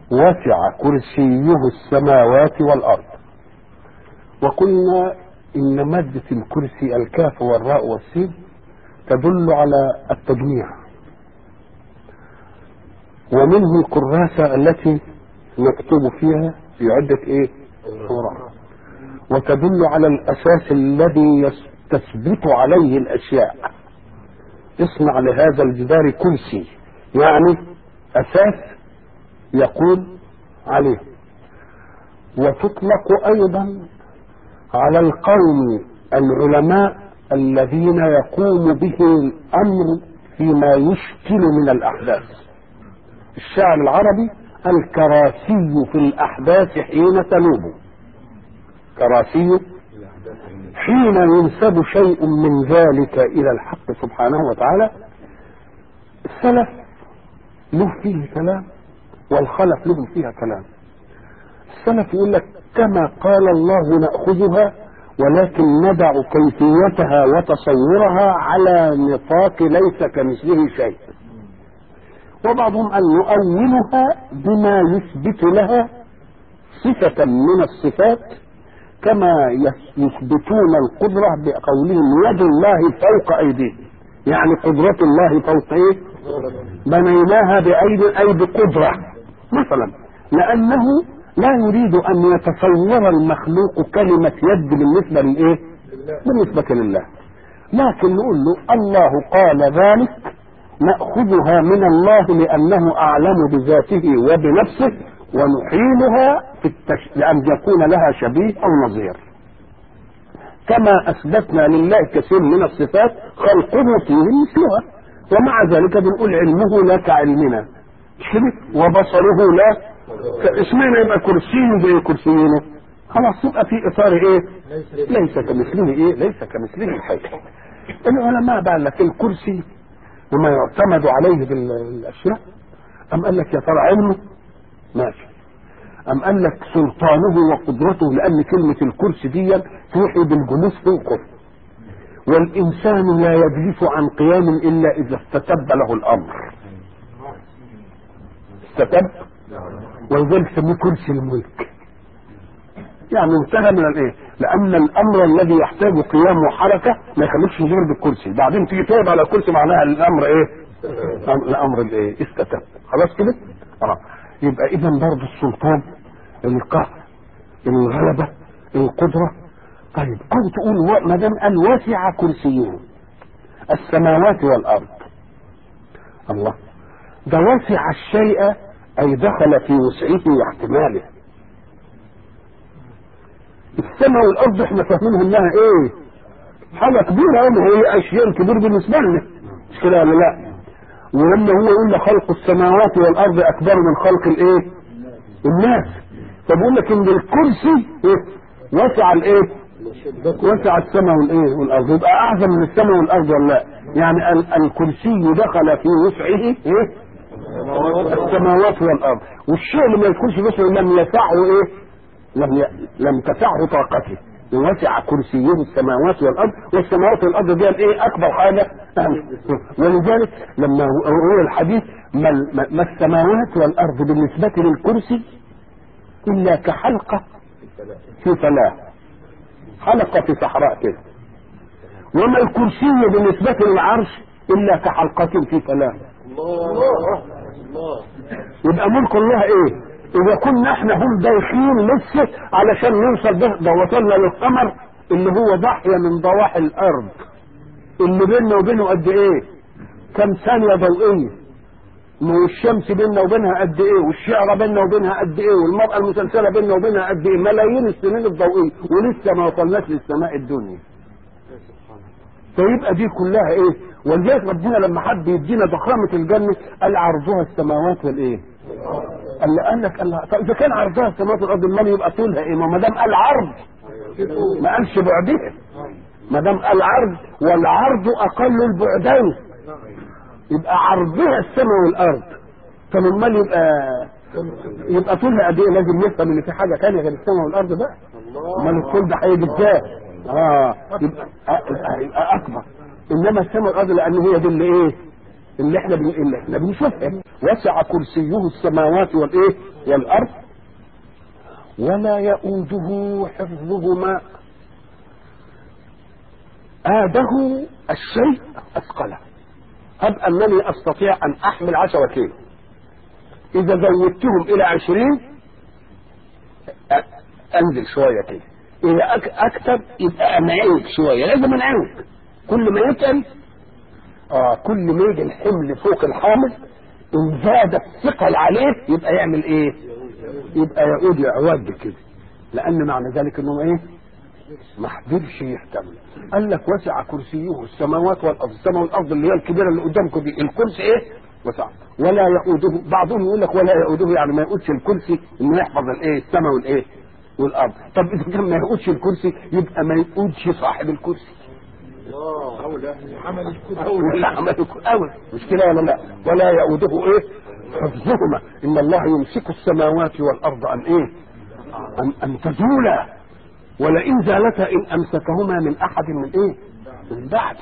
وسع كرسيه السماوات والأرض. وقلنا إن مادة الكرسي الكاف والراء والسين تدل على التجميع، ومنه الكراسة التي نكتب فيها في عدة صورة، وتدل على الأساس الذي تثبت عليه الأشياء. اصنع لهذا الجدار كرسي، يعني أساس يقول عليه. وتطلق أيضا على القوم العلماء الذين يقوم به الأمر فيما يشكل من الأحداث. الشاعر العربي الكراسي في الأحداث حين تنوب، كراسي حين ينسب شيء من ذلك إلى الحق سبحانه وتعالى. السلف له فيه كلام والخلف له فيها كلام. السلف يقول لك كما قال الله نأخذها، ولكن ندع كيفيتها وتصورها على نطاق ليس كمثله شيء. وبعضهم أن نؤولها بما يثبت لها صفة من الصفات، كما يثبتون القدرة بقولهم يد الله فوق أيديهم، يعني قدرة الله فوق بنيناها بأيد أي بقدرة مثلا، لأنه لا يريد أن يتصور المخلوق كلمة يد بالنسبة لله. لكن نقول له الله قال ذلك، نأخذها من الله لأنه أعلم بذاته وبنفسه، ونحيلها لأن يكون لها شبيه أو نظير، كما أثبتنا لله كثير من الصفات خلقه فيه مثلها، ومع ذلك بنقول علمه لا كعلمنا وبصره لا اسمنا، يبقى كرسيه زي كرسينا، خلاص يبقى في إطار ليس كمثله ليس كمثله شيء. العلماء بقى لك الكرسي وما يعتمد عليه بالأشياء، أم قال لك يا ترى علمه ماشي، أم قال لك سلطانه وقدرته، لأن كلمة الكرسي دي توحي بالجلوس في القرب، والإنسان لا يجلس عن قيام إلا إذا استتب له الأمر، استتب، ولذلك سموه كرسي الملك، يعني انتهى من لأن الأمر الذي يحتاج قيام وحركة ما يخليكش غير بالكرسي، بعدين تيجي تقعد على الكرسي معناها الأمر الأمر استتب، خلاص كده. يبقى إذا برضه السلطان، القهر، الغلبة، القدرة. طيب أو تقول ما دام قال وسع كرسيه السماوات والأرض، الله ده وسع الشيء أي دخل في وسعه واحتماله. السماء والأرض احنا فاهمينها انها حاجة كبيرة، هي أشياء كبيرة بالنسبة لنا، مش كده ولا لا؟ ولما هو يقول خلق السماوات والأرض أكبر من خلق الناس، فبقول لك ان الكرسي وسع وسع السماء والأرض، يبقى أعظم من السماء والأرض ولا لا؟ يعني الكرسي دخل في وسعه السماوات والأرض، والشيء اللي ما يكونش وسعه لم يسعه لم تسعه طاقته، وسع كرسيه السماوات والأرض، والسماوات والأرض دي أكبر حاجة. ولذلك لما هو الحديث ما السماوات والأرض بالنسبة للكرسي إلا كحلقة في فلاة، حلقة في صحراء كده، وما الكرسي بالنسبة للعرش إلا كحلقة في فلاة. يبقى ملك الله إذا كنا احنا هم دايخين لسه علشان نوصل ده وصلنا للقمر اللي هو ضاحية من ضواحي الأرض، اللي بيننا وبينه قد كم ثانية ضوئية، والشمس بيننا وبينها قد والشعرة بيننا وبينها قد والمرأة المسلسلة بيننا وبينها قد ملايين السنين الضوئية، ولسه ما وصلناش للسماء الدنيا. فيبقى دي كلها ولذلك ربنا لما حب يدينا ضخامة الجنة قال عرضها السماوات قال لك إذا كان عرضها السماوات والأرض المال يبقى طولها ما دام قال عرض ما قالش بعدها، ما دام قال عرض والعرض أقل البعدين يبقى عرضها السماء والأرض، فالمال يبقى طولها قد لازم نفهم ان في حاجة ثانيه غير السماء والأرض بقى، امال الطول ده هيجي ازاي؟ يبقى أكبر. إنما السماء والأرض لأن هي دي اللي احنا بنشوفها. وسع كرسيه السماوات والأرض ولا يؤوده حفظهما. آده الشيء أثقله. هب أنني أستطيع أن أحمل 10 كيلو، إذا زودتهم إلى 20 أنزل شوية كده، إذا أكتب يبقى أنعوك شوية، لازم أنعوك. كل ما يتقل كل ما يجي الحمل فوق الحامل إن زاد الثقل عليه يبقى يعمل إيه؟ يبقى يعود يعوج كده، لأن معنى ذلك إنه إيه؟ ما قدرش يحتمل. قال لك وسع كرسيه السماوات والأرض. السماء والأرض اللي هي الكبيرة اللي قدامكم دي، الكرسي إيه؟ وسع. ولا يؤوده، بعضهم يقول لك ولا يؤوده يعني ما يؤودش الكرسي إنه يحفظ الإيه؟ السماء والإيه؟ والأرض. طب إذا كان ما يؤودش الكرسي يبقى ما يؤودش صاحب الكرسي. أولى عمل الكرسي ولا عمل أولى، مش كده ولا لا؟ ولا يؤوده إيه؟ حفظهما. إن الله يمسك السماوات والأرض أن إيه؟ أن تزولا، ولئن زالتا إن أمسكهما من أحد من إيه؟ من بعد.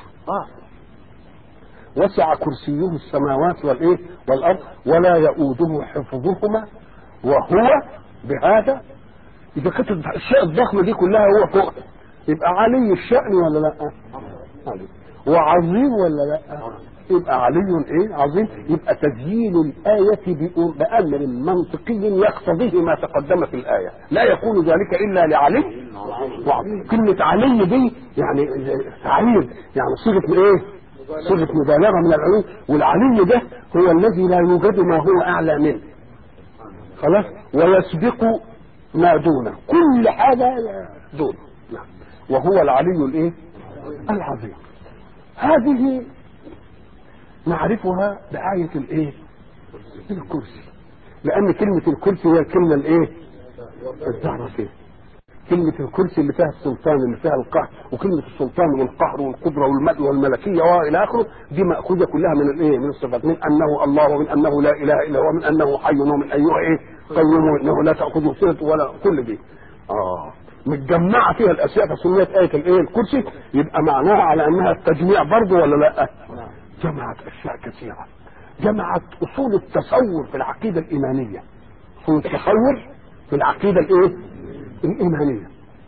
وسع كرسيه السماوات والإيه؟ والأرض ولا يؤوده حفظهما وهو بهذا. إذا كانت الأشياء الضخمة دي كلها هو فوق، يبقى علي الشأن ولا لا؟ علي. وعظيم ولا لا؟ يبقى علي ايه؟ عظيم. يبقى تزيين الآية بأمر منطقي يقتضيه ما تقدم في الآية، لا يكون ذلك إلا لعلي وعظيم. كلمة علي دي يعني تعليل، يعني صيغة ايه؟ صيغة مبالغة من العلو. والعلي ده هو الذي لا يوجد ما هو أعلى منه، خلاص، ويسبق ما دونه، كل حاجة دونه، وهو العلي الايه؟ العظيم. هذه نعرفها بآية الايه؟ الكرسي، لأن كلمة الكرسي هي الكلمة الايه؟ الزهرة فيه. كلمة الكرسي اللي فيها السلطان، اللي فيها القهر، وكلمة السلطان والقهر والقدرة والملء والملكية وإلى آخره، دي مأخوذة كلها من الايه؟ من الصفات، من أنه الله، ومن أنه لا إله إلا هو، ومن أنه حي، ومن أيها ايه؟ قيوم، وإنه لا تأخذه سنة ولا كل دي. متجمعة فيها الأشياء، فسميت آية الايه؟ الكرسي. يبقى معناها على أنها التجميع برضه ولا لا؟ جمعت أشياء كثيرة، جمعت أصول التصور في العقيدة الإيمانية، أصول التصور في العقيدة الايه؟ الإيمانية.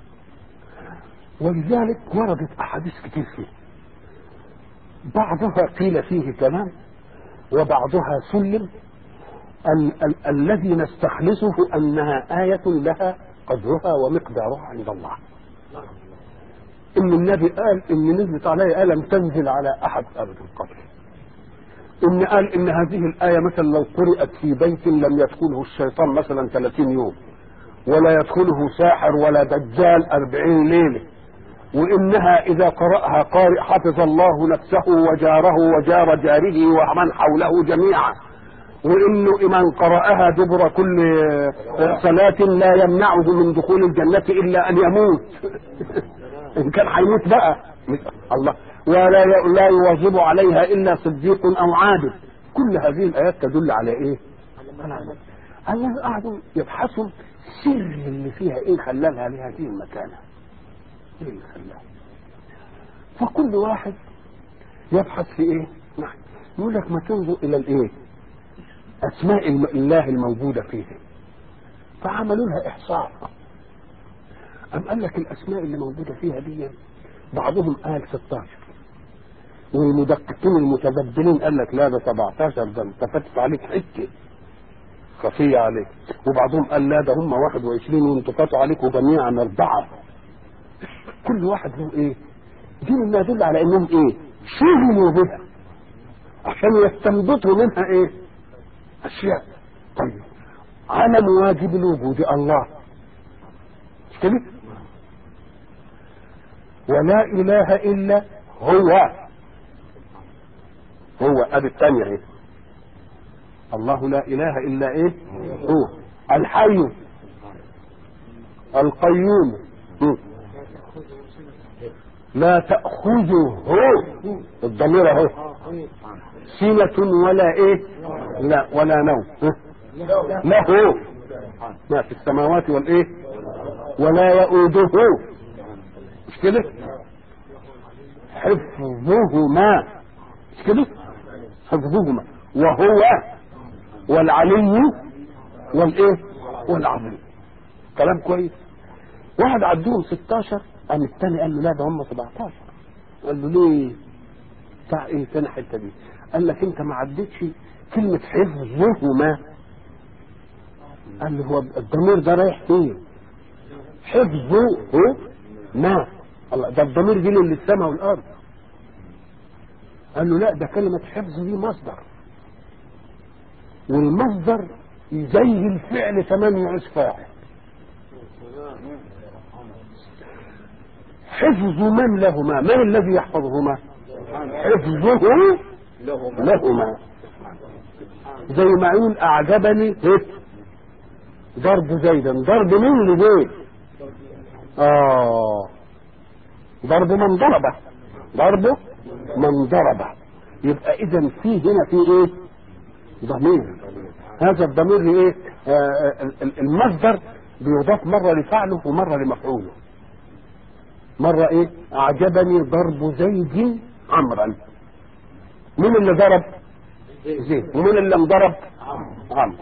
ولذلك وردت أحاديث كتير فيه، بعضها قيل فيه كلام وبعضها سلم. الذي نستخلصه أنها آية لها قدرها ومقدارها عند الله. إن النبي قال إن نزلت عليه لم تنزل على أحد أبدا قبل. إن قال إن هذه الآية مثلا لو قرأت في بيت لم يدخله الشيطان مثلا 30 يوم، ولا يدخله ساحر ولا دجال 40 ليلة، وإنها إذا قرأها قارئ حفظ الله نفسه وجاره وجار جاره ومن حوله جميعا، وإنه من قرأها دبر كل صلاة لا يمنعه من دخول الجنة إلا أن يموت. إن كان هيموت بقى الله، ولا يواظب عليها إلا صديق أو عابد. كل هذه الآيات تدل على إيه؟ الله قعدوا يبحثوا سر اللي فيها إيه خلالها لهذه المكانة، إيه اللي خلاها. فكل واحد يبحث في إيه؟ يقول لك ما تنظر إلى الإيه؟ أسماء الله الموجودة فيه، فعملوا لها إحصاء. قال لك الأسماء اللي موجودة فيها دي بعضهم قال 16، والمدققين المتبدلين قال لك لا ده 17، ده انت فاتت عليك حته خفيه عليك، وبعضهم قال لا ده هم 21 وانتوا فاتوا عليكم جميعا 4. كل واحد له ايه؟ دي مما يدل على انهم ايه؟ شغلوا بها عشان يستنبطوا منها ايه؟ اشياء. طيب علم واجب الوجود الله، مش كده؟ ولا اله الا هو ادي الثانيه ايه؟ الله لا اله الا ايه؟ هو الحي القيوم لا تأخذه الضمير اهو سنة ولا ايه؟ لا ولا نوم له ما في السماوات والايه؟ ولا يؤوده، مش كده؟ حفظهما، مش كده؟ حفظهما، وهو والعلي والايه والعظيم. كلام كويس. واحد عدوهم 16 قام الثاني قال له لا ده هم 17. قال له ليه؟ بتاع ايه فين الحته دي؟ قال لك انت ما عدتش كلمه حفظهما. قال له هو الضمير ده رايح فين؟ حفظه ما الله ده الضمير دي للسماء والارض. قال له لا ده كلمه حفظ دي مصدر، والمصدر زي الفعل تمام يعوز فاعل. حفظ من لهما، من الذي يحفظهما؟ حفظه لهما. زي ما يقول اعجبني ضرب زيدا. ضرب مين لزيد؟ ضرب من ضربه. ضربه من ضربه. يبقى اذا في هنا في ايه؟ ضمير. هذا الضمير لايه؟ المصدر بيضاف مره لفعله ومره لمفعوله. مره ايه؟ اعجبني ضرب زيد عمرا. مين اللي ضرب؟ زيد. ومين اللي انضرب؟ عمرو.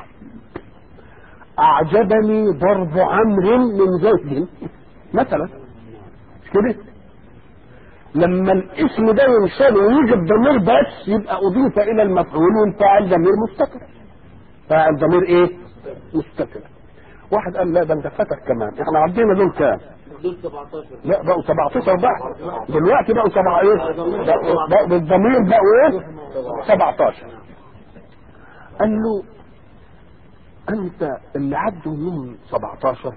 اعجبني ضرب عمرو من زيد مثلا. مش كده؟ لما الاسم ده ينشال ويجي الضمير بس يبقى اضيف الى المفعول والفاعل ضمير مستتر. فاعل ضمير ايه؟ مستتر. واحد قال لا ده انت فاتك كمان، احنا عدينا دول كام؟ دول 17. لا بقوا 17 بقى دلوقتي، بقوا 7 ايه؟ بقوا بالضمير بقوا ايه؟ 17. قال له انت اللي عدوا منهم 17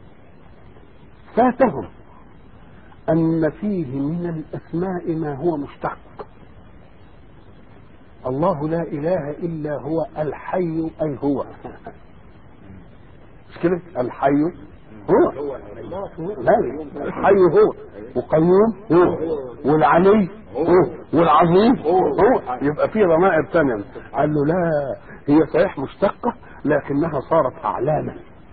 فاتهم ان فيه من الاسماء ما هو مشتق. الله لا اله الا هو الحي اي هو. مش كده؟ الحي هو. لا الحي هو، وقيوم هو، والعلي هو، والعظيم هو. يبقى في ضمائر ثانيه. قال له لا هي صحيح مشتقه لكنها صارت اعلاما.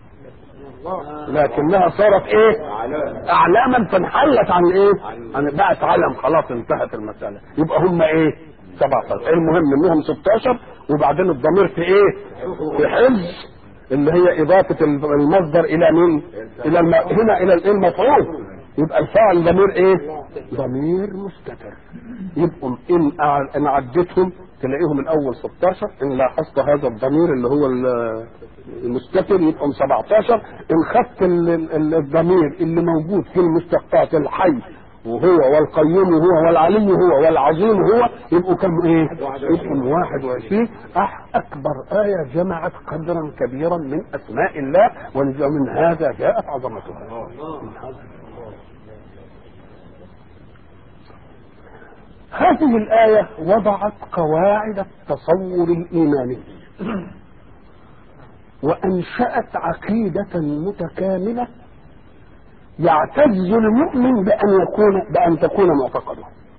لكنها صارت ايه؟ اعلاما فانحلت عن ايه؟ عن بقت علم. خلاص انتهت المساله. يبقى هم ايه؟ 17. المهم انهم 16 وبعدين الضمير في ايه؟ في حفظ اللي هي اضافه المصدر الى مين؟ الى هنا الى المفعول. يبقى الفاعل ضمير ايه؟ ضمير مستتر. يبقوا ان عدتهم تلاقيهم الاول 16. ان لاحظت هذا الضمير اللي هو المستتر يبقى 17. ان خدت الضمير اللي موجود في المشتقات الحي وهو والقيوم هو والعلي هو والعظيم هو يبقوا كم ايه؟ يبقوا 21. اكبر آية جمعت قدرا كبيرا من اسماء الله ومن هذا جاءت عظمتها. هذه الآية وضعت قواعد التصور الإيماني وأنشأت عقيدة متكاملة يعتز المؤمن بأن تكون معتقده،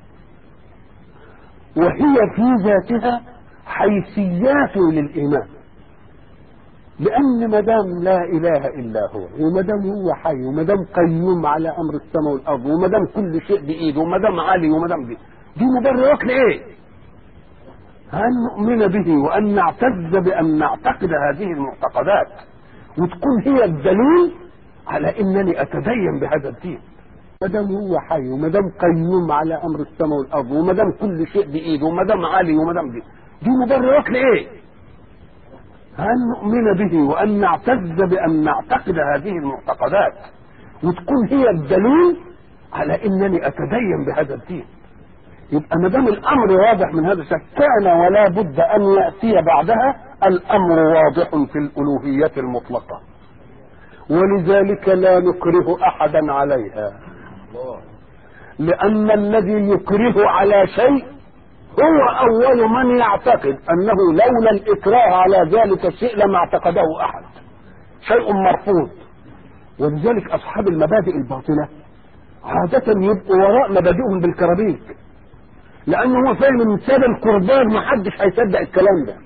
وهي في ذاتها حيثيات للإيمان. لأن مدام لا إله إلا هو، ومدام هو حي، ومدام قيوم على أمر السماء والأرض، ومدام كل شيء بإيده، ومدام علي، ومدام دي مبررات لإيه؟ أن نؤمن به وأن نعتز بأن نعتقد هذه المعتقدات وتكون هي الدليل على انني اتدين بهذا الدين. مادام هو حي ومادام قيوم على امر السماء والارض ومادام كل شيء بايده ومادام عالي ومادام دي مبررات لايه؟ ان نؤمن به وان نعتز بان نعتقد هذه المعتقدات وتكون هي الدليل على انني اتدين بهذا الدين. يبقى ما دام الامر واضح من هذا الشكل كان ولا بد ان ياتي بعدها الامر واضح في الالوهيه المطلقه، ولذلك لا نكره احدا عليها، لان الذي يكره على شيء هو اول من يعتقد انه لولا الاكراه على ذلك الشيء لما اعتقده احد. شيء مرفوض. ولذلك اصحاب المبادئ الباطله عاده يبقوا وراء مبادئهم بالكرابيك، لانه هو فاهم ان ساب القربان ما حدش هيصدق الكلام ده،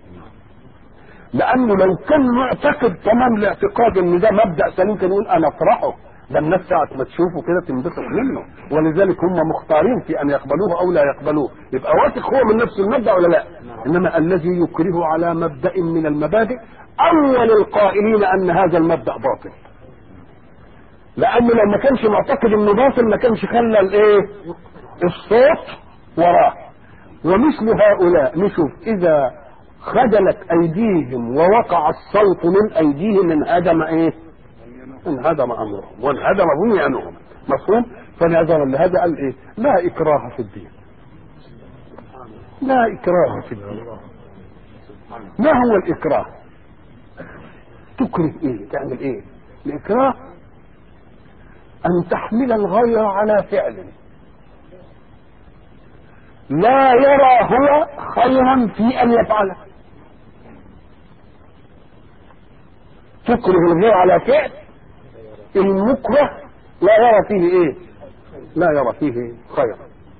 لانه لو كان معتقد تمام الاعتقاد ان ده مبدا سليم كان يقول انا اطرحه، ده الناس ساعة ما تشوفه كده تنبسط منه، ولذلك هم مختارين في ان يقبلوه او لا يقبلوه، يبقى واثق هو من نفس المبدأ ولا لا؟ انما الذي يكره على مبدأ من المبادئ اول القائلين ان هذا المبدأ باطل، لانه لو ما كانش معتقد انه باطل ما كانش خلى الايه الصوت وراه. ومثل هؤلاء نشوف اذا خجلت ايديهم ووقع الصوت من ايديهم انهدم ايه؟ انهدم امرهم وانهدم بنيانهم. مفهوم؟ فنظرا لهذا قال ايه؟ لا اكراه في الدين. لا اكراه في الدين. ما هو الاكراه؟ تكره ايه؟ تعمل ايه؟ الاكراه ان تحمل الغير على فعل لا يرى هو خيرا في ان يفعله. تكره الغير على فعل المكره لا يرى فيه ايه؟ لا يرى فيه خير.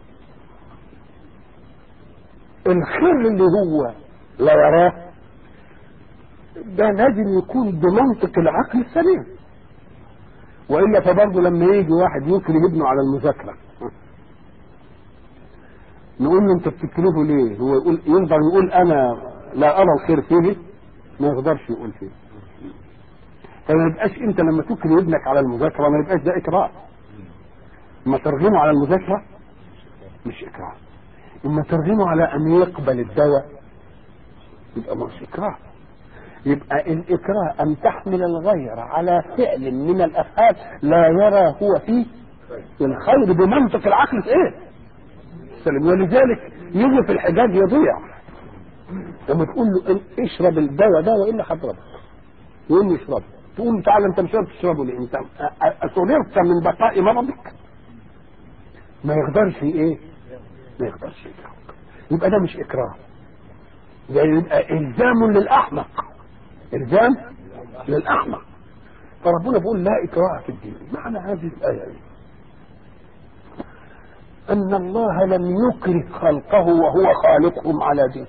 الخير اللي هو لا يراه ده لازم يكون بمنطق العقل السليم، والا فبرضه لما يجي واحد يكره ابنه على المذاكره نقول له انت بتكرهه ليه؟ هو يقدر يقول انا لا ارى الخير فيه؟ ما يقدرش يقول فيه. فما يبقاش انت لما تكره ابنك على المذاكره ما يبقاش ده اكراه. اما ترغمه على المذاكره مش اكراه، اما ترغمه على ان يقبل الدواء يبقى مش اكراه. يبقى الاكراه ان تحمل الغير على فعل من الافعال لا يرى هو فيه الخير بمنطق العقل ايه؟ ولذلك يجي في الحجاج يضيع لما تقول له اشرب الدواء ده والا هضربك، يقول له اشربه، تقول له تعالى انت مش عارف تشربه ليه؟ انت اصررت من بقاء مرضك. ما يقدرش ايه؟ ما يقدرش يكرهك. يبقى ده مش اكراه، ده يبقى الزام للاحمق، الزام للاحمق. فربنا بيقول لا اكراه في الدين. معنى هذه الايه ان الله لم يكره خلقه وهو خالقهم على دين،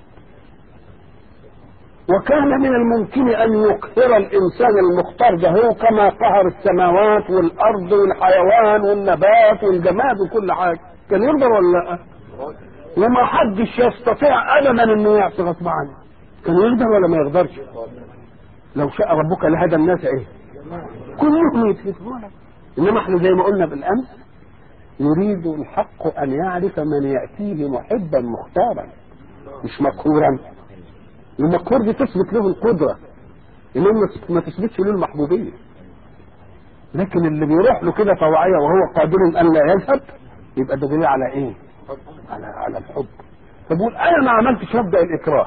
وكان من الممكن ان يقهر الانسان المختار ده هو كما قهر السماوات والارض والحيوان والنبات والجماد وكل حاجه. كان يقدر ولا لا؟ وما حدش يستطيع ابدا انه يعصي غصب عنه. كان يقدر ولا ما يقدرش؟ لو شاء ربك لهدى الناس ايه؟ كلهم يتهدون. انما احنا زي ما قلنا بالامس يريد الحق ان يعرف من ياتيه محبا مختارا مش مقهورا. المقهور دي تثبت له القدره، انما ما تثبتش له المحبوبيه. لكن اللي بيروح له كده طوعيه وهو قادر ان لا يذهب يبقى ده دليل على ايه؟ على الحب. فبقول انا ما عملتش مبدا الاكراه،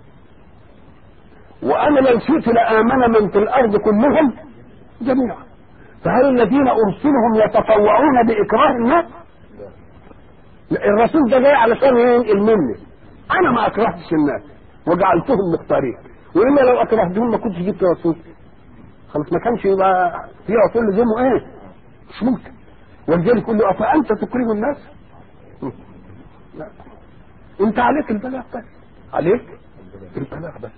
وانا لو شئت لامن من في الارض كلهم جميعا. فهل الذين ارسلهم يتطوعون باكراه الناس؟ الرسول ده جاي علشان ينقل مني. انا ما اكرهتش الناس وجعلتهم مختارين، والا لو اكرهتهم ما كنتش جبت رسول. خلاص ما كانش يبقى في رسول لزمه ايه؟ مش ممكن. ولذلك يقول له افانت تكره الناس؟ لا، انت عليك البلاغ بس، عليك البلاغ بس.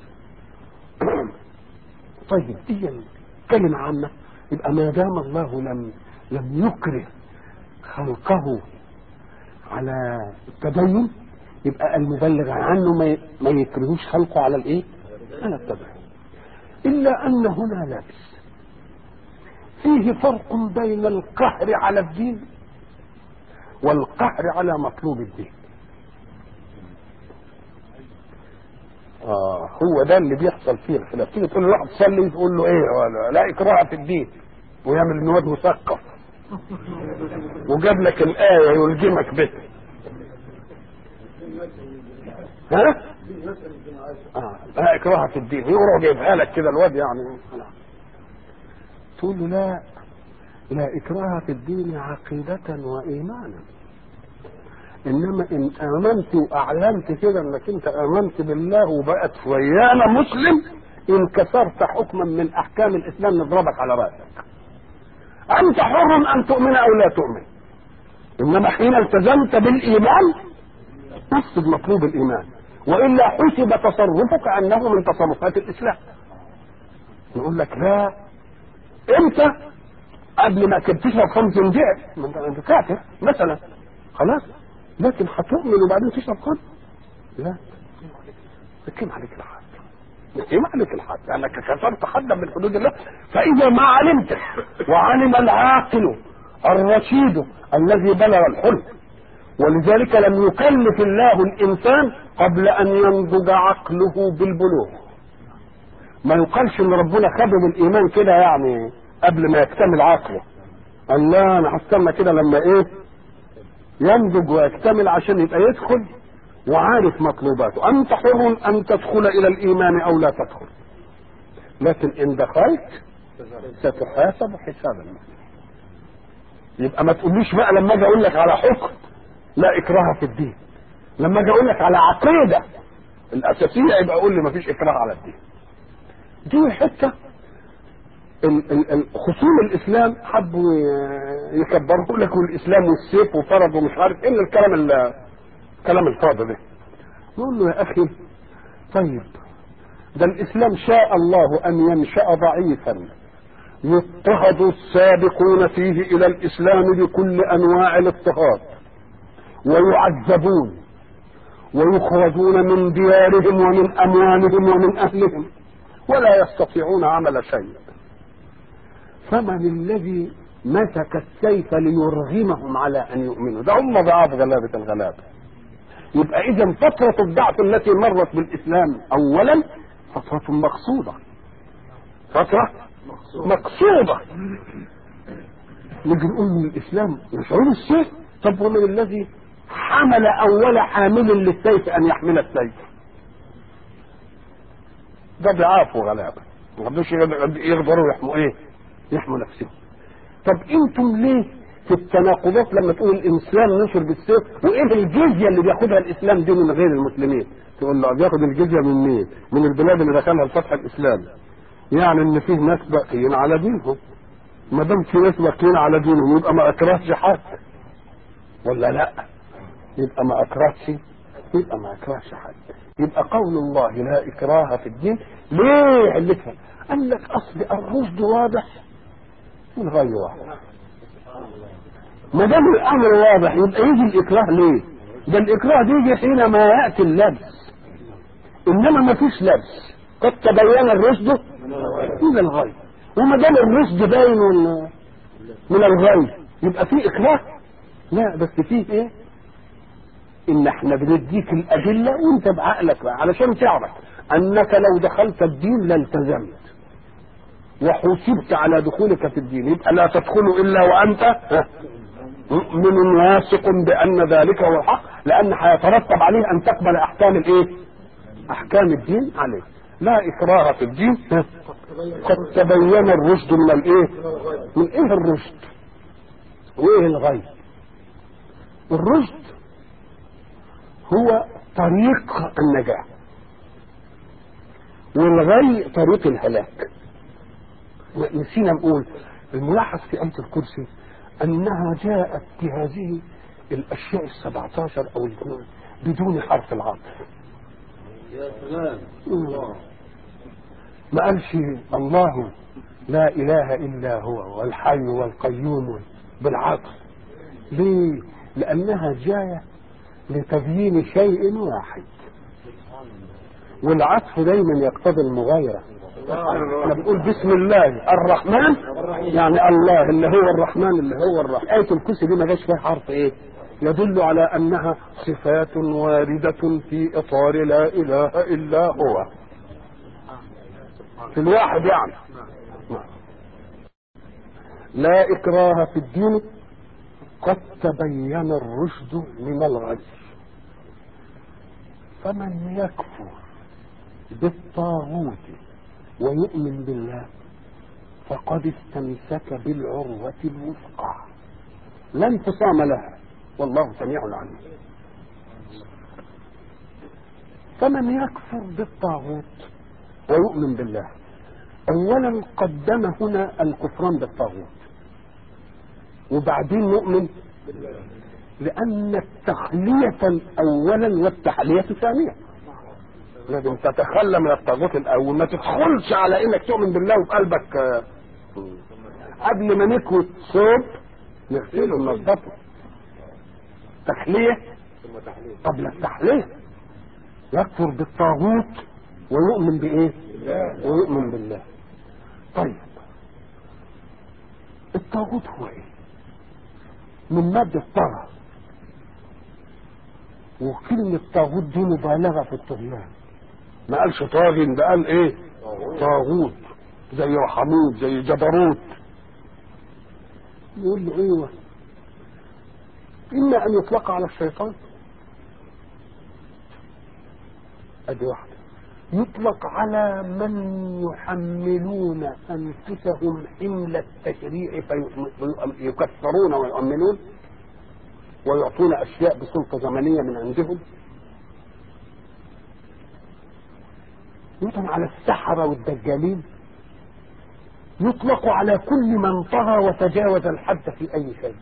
طيب دي كلمه عامه. يبقى ما دام الله لم يكره خلقه على التدين يبقى المبلغ عنه ما يكرهوش خلقه على الايه؟ على التدين. الا ان هنا لبس فيه فرق بين القهر على الدين والقهر على مطلوب الدين. هو ده اللي بيحصل فيه الخلاف. تيجي تقول له واحد صلي تقول له ايه؟ لا اكراه في الدين، ويعمل ان واد مثقف وجاب لك الايه يلجمك به. ها؟ لا اكراه في الدين، يروح جايبها لك كده الواد يعني. تقول له لا اكراه في الدين عقيده وايمانا. انما ان امنت واعلنت كده انك انت امنت بالله وبقت ويانا مسلم، ان كسرت حكما من احكام الاسلام نضربك على راسك. انت حر ان تؤمن او لا تؤمن، انما حين التزمت بالايمان تفسد مطلوب الايمان، والا حسب تصرفك انه من تصرفات الاسلام. نقول لك لا، انت قبل ما كنت تشرب خمر تنجع انت كافر مثلا، خلاص. لكن هتؤمن وبعدين تشرب خمر؟ لا، يقيم عليك الحد، يقيم عليك الحد لانك كسرت حدا من حدود الله. فاذا ما علمت وعلم العاقل الرشيد الذي بلغ الحلم، ولذلك لم يكلف الله الانسان قبل ان ينضج عقله بالبلوغ. ما يقالش ان ربنا خده بالايمان كده يعني قبل ما يكتمل عقله، قال لا انا هستنى كده لما ايه ينضج ويكتمل عشان يبقى يدخل وعارف مطلوباته. انت حر ان تدخل الى الايمان او لا تدخل، لكن ان دخلت ستحاسب حسابا. يبقى ما تقوليش بقى لما اجي اقول لك على حكم لا اكراه في الدين، لما اجي اقول لك على عقيده الاساسيه يبقى اقول لي ما فيش اكراه على الدين. دي حته خصوم الاسلام حبوا يكبروا لك الاسلام والسيف وفرض ومش عارف ايه الكلام الفاضي ده. نقول له يا اخي طيب ده الاسلام شاء الله ان ينشأ ضعيفا يضطهد السابقون فيه الى الاسلام بكل انواع الاضطهاد ويعذبون ويخرجون من ديارهم ومن اموالهم ومن اهلهم ولا يستطيعون عمل شيء. فمن الذي مسك السيف ليرغمهم على ان يؤمنوا؟ ده هم ضعاف غلابة الغلابة. يبقى اذا فترة الضعف التي مرت بالاسلام اولا فترة مقصودة، فترة مقصودة. نجي نقول من الاسلام يشعرون السيف. طب ومن الذي حمل اول حامل للسيف ان يحمل السيف؟ ده ضعاف وغلابة، ما قدروش يقدروا يحموا ايه؟ يحموا نفسهم. طب انتم ليه في التناقضات لما تقول الاسلام نشر بالسيف وايه الجزيه اللي بياخدها الاسلام دي من غير المسلمين؟ تقول له بياخد الجزيه من مين؟ من البلاد اللي دخلها الفتح الاسلامي. يعني ان فيه ناس باقيين على دينهم. ما دام في ناس باقيين على دينهم يبقى ما اكرهش حد ولا لا؟ يبقى ما اكرهش، يبقى ما اكرهش حد. يبقى قول الله لا اكراه في الدين ليه علتها؟ قال لك اصل الرشد واضح والغي واضح. ما دام الامر واضح يبقى يجي الاكراه ليه؟ ده الاكراه بيجي حينما ياتي اللبس، انما ما فيش لبس. قد تبين الرشد من الغي، وما دام الرشد باين من الغي يبقى في اكراه؟ لا، بس فيه ايه؟ ان احنا بنديك الادله وانت بعقلك بقى علشان تعرف انك لو دخلت الدين لالتزمت وحسبت على دخولك في الدين. يبقى لا تدخل الا وانت مؤمن واثق بان ذلك هو الحق، لان هيترتب عليه ان تقبل احكام الايه؟ احكام الدين عليه. لا اكراه في الدين قد تبين الرشد من الايه؟ من ايه الرشد وايه الغي؟ الرشد هو طريق النجاة، والغي طريق الهلاك. نسينا نقول الملاحظ في آية الكرسي أنها جاءت بهذه الأشياء 17 أو 2 بدون حرف العطف. يا سلام. ما قالش الله لا إله إلا هو والحي والقيوم بالعطف. ليه؟ لأنها جاية لتبيين شيء واحد، والعطف دايما يقتضي المغايرة. احنا بنقول بسم الله الرحمن، يعني الله اللي هو الرحمن اللي هو الرحمن. آية الكرسي دي ما جاش فيها حرف ايه؟ يدل على انها صفات واردة في اطار لا اله الا هو في الواحد. يعني لا اكراه في الدين قد تبين الرشد من الغي. فمن يكفر بالطاغوت ويؤمن بالله فقد استمسك بالعروة الوثقى لا انفصام لها والله سميع عليم. فمن يكفر بالطاغوت ويؤمن بالله، اولا قدم هنا الكفران بالطاغوت وبعدين نؤمن، لان التخلية اولا والتحلية ثانية. لازم تتخلى من الطاغوت الاول، ما تدخلش على انك تؤمن بالله وفي قلبك قبل ما نكوي الثوب نغسله وننضفه. تخليه قبل التحليه. يكفر بالطاغوت ويؤمن بايه؟ ويؤمن بالله. طيب الطاغوت هو ايه؟ من مادة طغى، وكلمة طاغوت دي مبالغة في الطغيان. ما قالش طاغن، ده قال ايه؟ طاغوت، زي رحموت، زي جبروت. يقول له ايوه، اما ان يطلق على الشيطان، ادي واحدة، يطلق على من يحملون انفسهم حمل التشريع فيكفرون ويؤمنون ويعطون اشياء بسلطة زمنية من عندهم. يطلق على السحرة والدجالين، يطلق على كل من طغى وتجاوز الحد في اي شيء.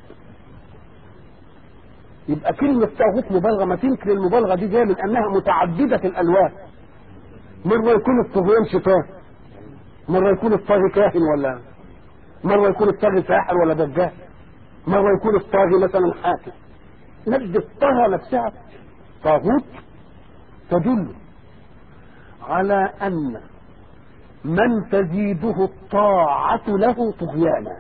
يبقى كلمة طاغوت مبالغة، ما تمكن المبالغة دي جاية من انها متعددة الالوان. مرة يكون الطغيان شيطان، مرة يكون الطاغي كاهن، ولا مرة يكون الطاغي ساحر ولا دجال، مرة يكون الطاغي مثلا حاكم. نجد الطغى نفسها طاغوت تدل على ان من تزيده الطاعة له طغيانا.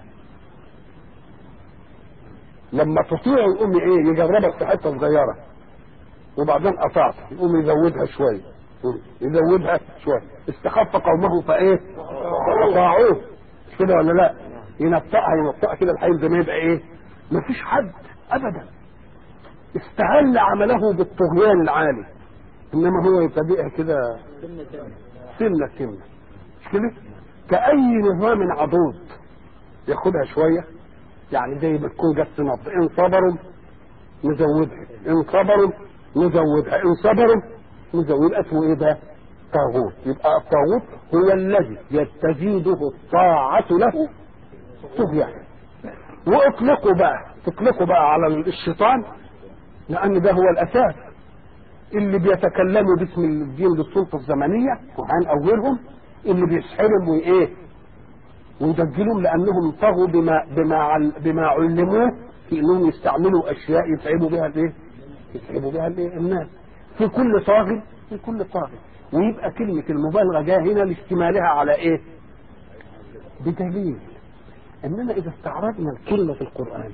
لما تطيع يقوم ايه؟ يجربك في حته صغيره وبعدين قطعت، يقوم يزودها شويه يزودها شويه، استخف قومه فايه؟ فاطاعوه. مش كده ولا لا؟ ينطقها كده الحين زي ما يبقى ايه؟ مفيش حد ابدا استهل عمله بالطغيان العالي، انما هو يبتدئها كده سنه سنه. مش كده؟ كأي نظام عضوض ياخدها شويه، يعني زي ما تكون جت نبض، ان صبروا نزودها، ان صبروا نزودها، ان صبروا نزود. اسمه ايه ده؟ طاغوت. يبقى الطاغوت هو الذي يستزيده الطاعة له طغيانا. واطلقوا بقى، تطلقوا بقى على الشيطان، لان ده هو الاساس اللي بيتكلموا باسم الدين للسلطة الزمنية كهان او غيرهم، اللي بيسحرهم وايه؟ ويدجلهم، لانهم طغوا بما علموه في انهم يستعملوا اشياء يتعبوا بها الايه؟ يتعبوا بها الايه؟ الناس. في كل طاغي في كل طاغي. ويبقى كلمة المبالغة جاء هنا لاشتمالها على ايه؟ بدليل اننا اذا استعرضنا الكلمة في القرآن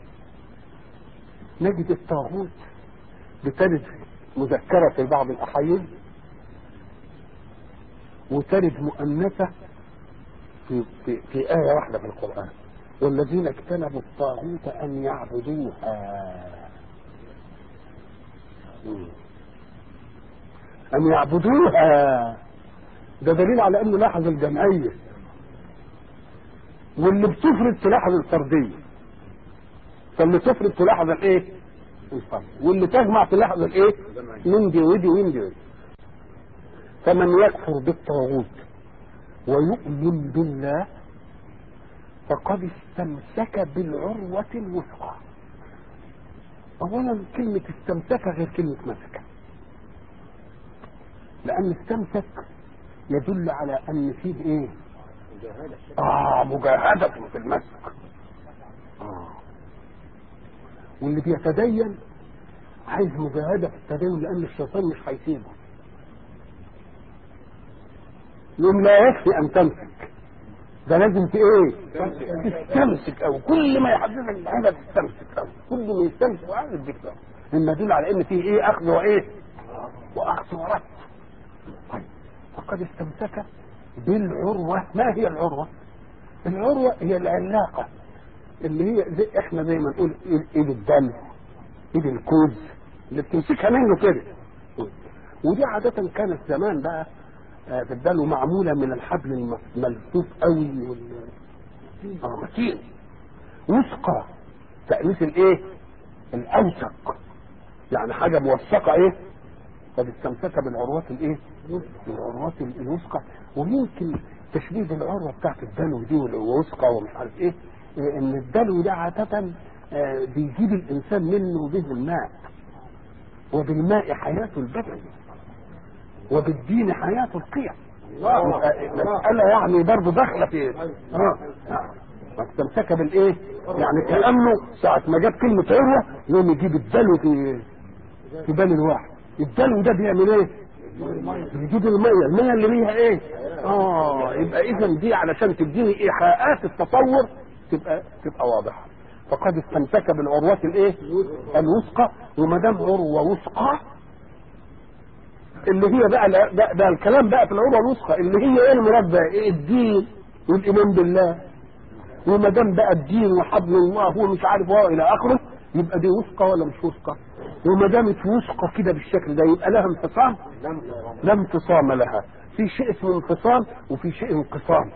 نجد الطاغوت بترد مذكرة في بعض الاحايين، وترد مؤنثة في آية واحدة في القرآن: والذين اجتنبوا الطاغوت أن يعبدوها. أن يعبدوها ده دليل على أنه لاحظ الجمعية، واللي بتفرد تلاحظ الفردية، فاللي تفرد تلاحظ الايه؟ الفرد، واللي تجمع تلاحظ الايه؟ من دي ودي وين دي. فمن يكفر بالطاغوت ويؤمن بالله فقد استمسك بالعروة الوثقى. اولا كلمة استمسك غير كلمة مسك، لان استمسك يدل على ان فيه ايه؟ مجاهدة في المسك. واللي بيتدين عايز مجاهدة في التدين، لان الشيطان مش هيسيبه. يوم لا يكفي ان تمسك، ده لازم ايه؟ تستمسك. او كل ما يحدثك الحاجه تستمسك، او كل ما يستمسك وعايز الذكر، مما يدل على ان فيه ايه؟ اخذ وايه؟ واخذ ورد. طيب فقد استمسك بالعروه. ما هي العروه؟ العروه هي العلاقه اللي هي احنا زي ما نقول ايد الدم، ايد الكوز اللي بتمسكها منه كده. ودي عاده كانت زمان بقى في الدلو معمولة من الحبل الملفوف قوي متين، وثقة، تأنيث الايه؟ الاوثق، يعني حاجة موثقة ايه؟ قد استمسك بالعروات الايه؟ بالعروات الوثقة. ويمكن تشبيه العروة بتاعت الدلو دي والوثقة ومش عارف ايه، ان الدلو ده عادة بيجيب الانسان منه به الماء، وبالماء حياة البدن، وبالدين حياة القيم. مسألة يعني برضه داخلة في استمسك بالايه؟ يعني كانه ساعه ما جاب كلمه عروه يوم يجيب الدلو في بال الواحد. الدلو ده بيعمل ايه؟ بيجيب الميه اللي ليها ايه؟ يبقى اذا دي علشان تديني ايحاءات التصور تبقى واضحه. فقد استمسك بالعروه الايه؟ الوثقى. وما دام عروه وثقى اللي هي بقى الكلام بقى في العروه الوثقى اللي هي ايه المراد بقى؟ إيه؟ الدين والايمان بالله. وما دام بقى الدين وحبل الله هو مش عارف الى اخره، يبقى دي وثقه ولا مش وثقه؟ وما دامت وثقه كده بالشكل ده يبقى لها انفصام؟ لا انفصام لها. في شيء اسمه انفصام وفي شيء انقسام.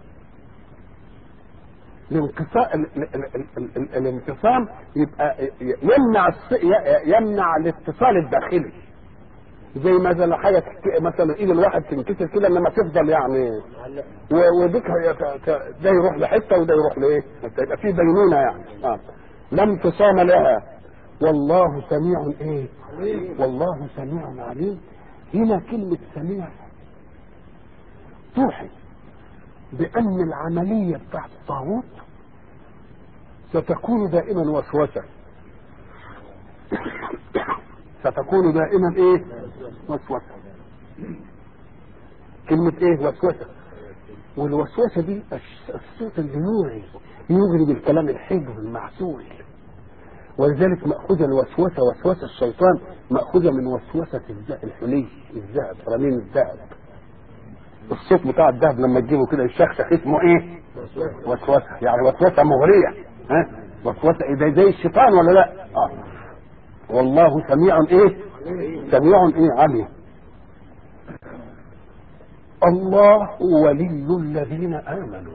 الانفصام يبقى يمنع الاتصال الداخلي. زي مثلا حاجه مثلا ايد الواحد تنكسر كده انما تفضل يعني وديك ده يروح لحته وده يروح لايه؟ يبقى في بينونه يعني. لا انفصام لها. والله سميع ايه؟ والله سميع عليم. هنا كلمه سميع توحي بان العمليه بتاعت الطاغوت ستكون دائما وسوسه. ستكون دائما ايه؟ وسوسه. كلمه ايه؟ وسوسه. والوسوسه دي الصوت اللي يغري بالكلام الحلو المعسول. ولذلك مأخوذة الوسوسة وسوسة الشيطان مأخوذة من وسوسة الحلي الذهب، رنين الذهب. الصوت بتاع الذهب لما تجيبه كده الشخشخ اسمه ايه؟ وسوسة. يعني وسوسة مغرية. وسوسة ايه؟ زي الشيطان ولا لا؟ والله سميع ايه؟ سميع ايه؟ عليم. الله ولي الذين امنوا.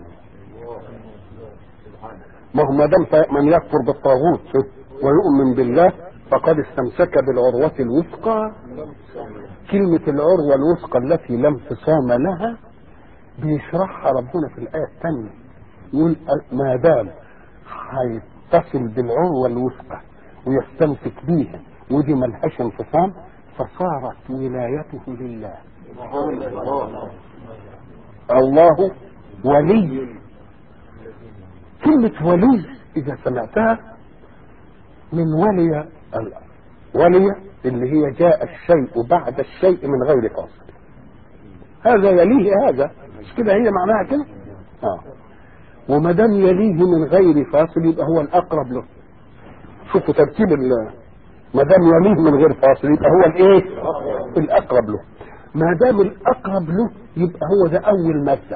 ما هو ما دام من يكفر بالطاغوت ويؤمن بالله فقد استمسك بالعروة الوثقى. كلمة العروة الوثقى التي لا انفصام لها بيشرحها ربنا في الآية الثانية. يقول ما دام هيتصل بالعروة الوثقى ويستمسك بيها ودي ملهاش انفصام فصارت ولايته لله. الله ولي. كلمة ولي إذا سمعتها من ولي اللي هي جاء الشيء بعد الشيء من غير فاصل. هذا يليه هذا، مش كده هي معناها كده؟ وما دام يليه من غير فاصل يبقى هو الأقرب له. شوفوا ترتيب ما دام يليه من غير فاصل يبقى هو الايه؟ الأقرب له. ما دام الأقرب له يبقى هو ده أول مبدأ.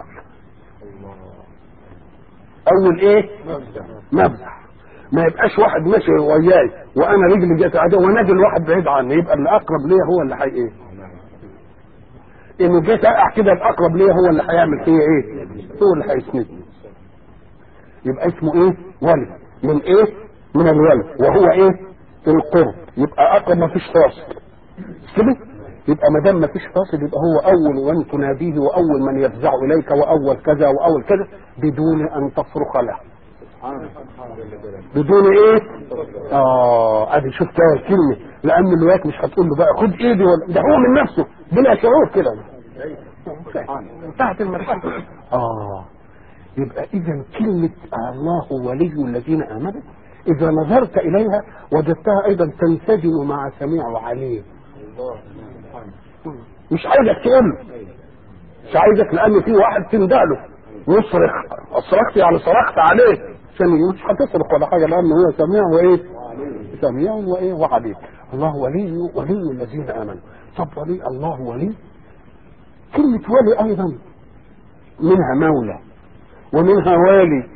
اول ايه؟ مبدأ. ما يبقاش واحد ماشي وياي وانا رجلي جت عدو ونادي الواحد بعيد عني، يبقى اللي اقرب ليا هو اللي ايه؟ انه جيت اقع كده الاقرب ليا هو اللي هيعمل فيا ايه؟ هو اللي هيسندني. يبقى اسمه ايه؟ ولي. من ايه؟ من الولي. وهو ايه؟ القرب. يبقى اقرب ما فيش فاصل. كده؟ يبقى ما دام ما فيش فاصل يبقى هو اول من تناديه واول من يفزع اليك واول كذا واول كذا بدون ان تصرخ له. بدون ايه؟ ادي شفت الكلمه. لان الوقت مش هتقول له بقى خد ايدي ولا ده هو من نفسه بلا شعور كده. انتهت المرحله. يبقى اذا كلمه الله ولي الذين امنوا اذا نظرت اليها وجدتها ايضا تنسجم مع سميع وعليم. مش عايزك تقول له، مش عايزك، لان في واحد تندهله يصرخ. اصرخت يعني صرخت عليه عشان مش هتصرخ ولا حاجه لانه هو سميع وايه؟ سميع وايه؟ وعليم. الله ولي الذين امنوا. طب ولي الله ولي. كلمه ولي ايضا منها مولى ومنها والي.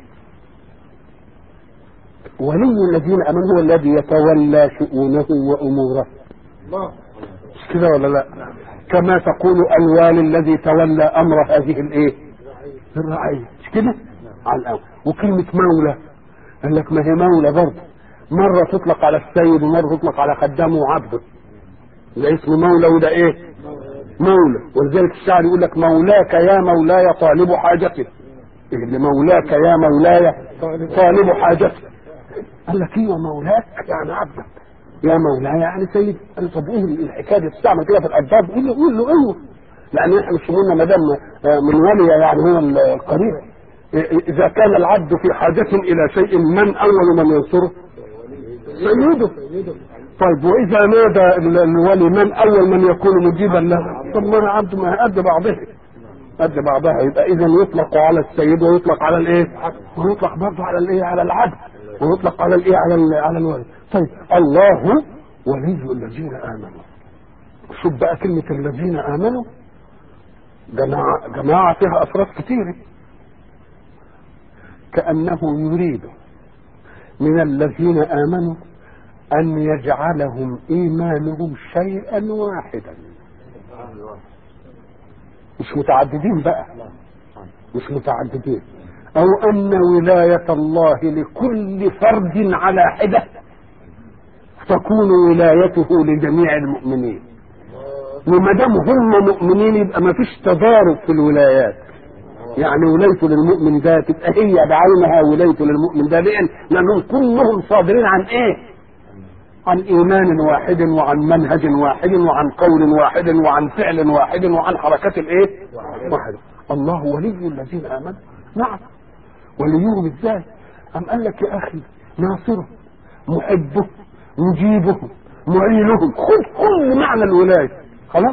ولي الذين امنوا هو الذي يتولى شؤونه واموره. مش كده ولا لا؟ كما تقول الوالي الذي تولى امر هذه الايه؟ الرعيه. مش كده؟ على الأول. وكلمه مولى قال لك ما هي مولى برضه مره تطلق على السيد ومره تطلق على خدامه وعبده. ده اسمه مولى وده ايه؟ مولى. ولذلك الشاعر يقول لك مولاك يا مولاي طالب حاجتي. اللي مولاك يا مولاي طالب حاجتي. قال لك ايه مولاك؟ يعني عبدك. يا مولاي يعني سيد. قال طب ايه الحكايه دي تستعمل كده في الالفاظ؟ قول له ايوه. لان احنا مش قلنا ما دام من ولي يعني هو القريب. اذا كان العبد في حاجة الى شيء من اول من ينصره؟ سيده. طيب واذا نادى الولي من اول من يكون مجيبا له؟ طب ما انا عبد ما قد بعضها يبقى اذا يطلق على السيد ويطلق على الايه؟ ويطلق برضه على الايه؟ على العبد، ويطلق على الايه؟ على الولي. طيب الله ولي الذين امنوا. شوف بقى كلمة الذين امنوا، جماعة فيها افراد كتير، كأنه يريد من الذين امنوا ان يجعلهم ايمانهم شيئا واحدا، مش متعددين بقى، مش متعددين، او ان ولاية الله لكل فرد على حدة تكون ولايته لجميع المؤمنين. وما دام هم مؤمنين يبقى ما فيش تضارب في الولايات، يعني ولايته للمؤمن ده تبقى هي بعينها ولايته للمؤمن ده، لانهم كلهم صادرين عن ايه؟ عن ايمان واحد وعن منهج واحد وعن قول واحد وعن فعل واحد وعن حركات الايه؟ واحده. الله ولي الذين امنوا. نعم، وليهم ازاي؟ ام قال لك يا اخي ناصره، محبه، مجيبه، معينهم، خذ كل معنى الولايه خلاص.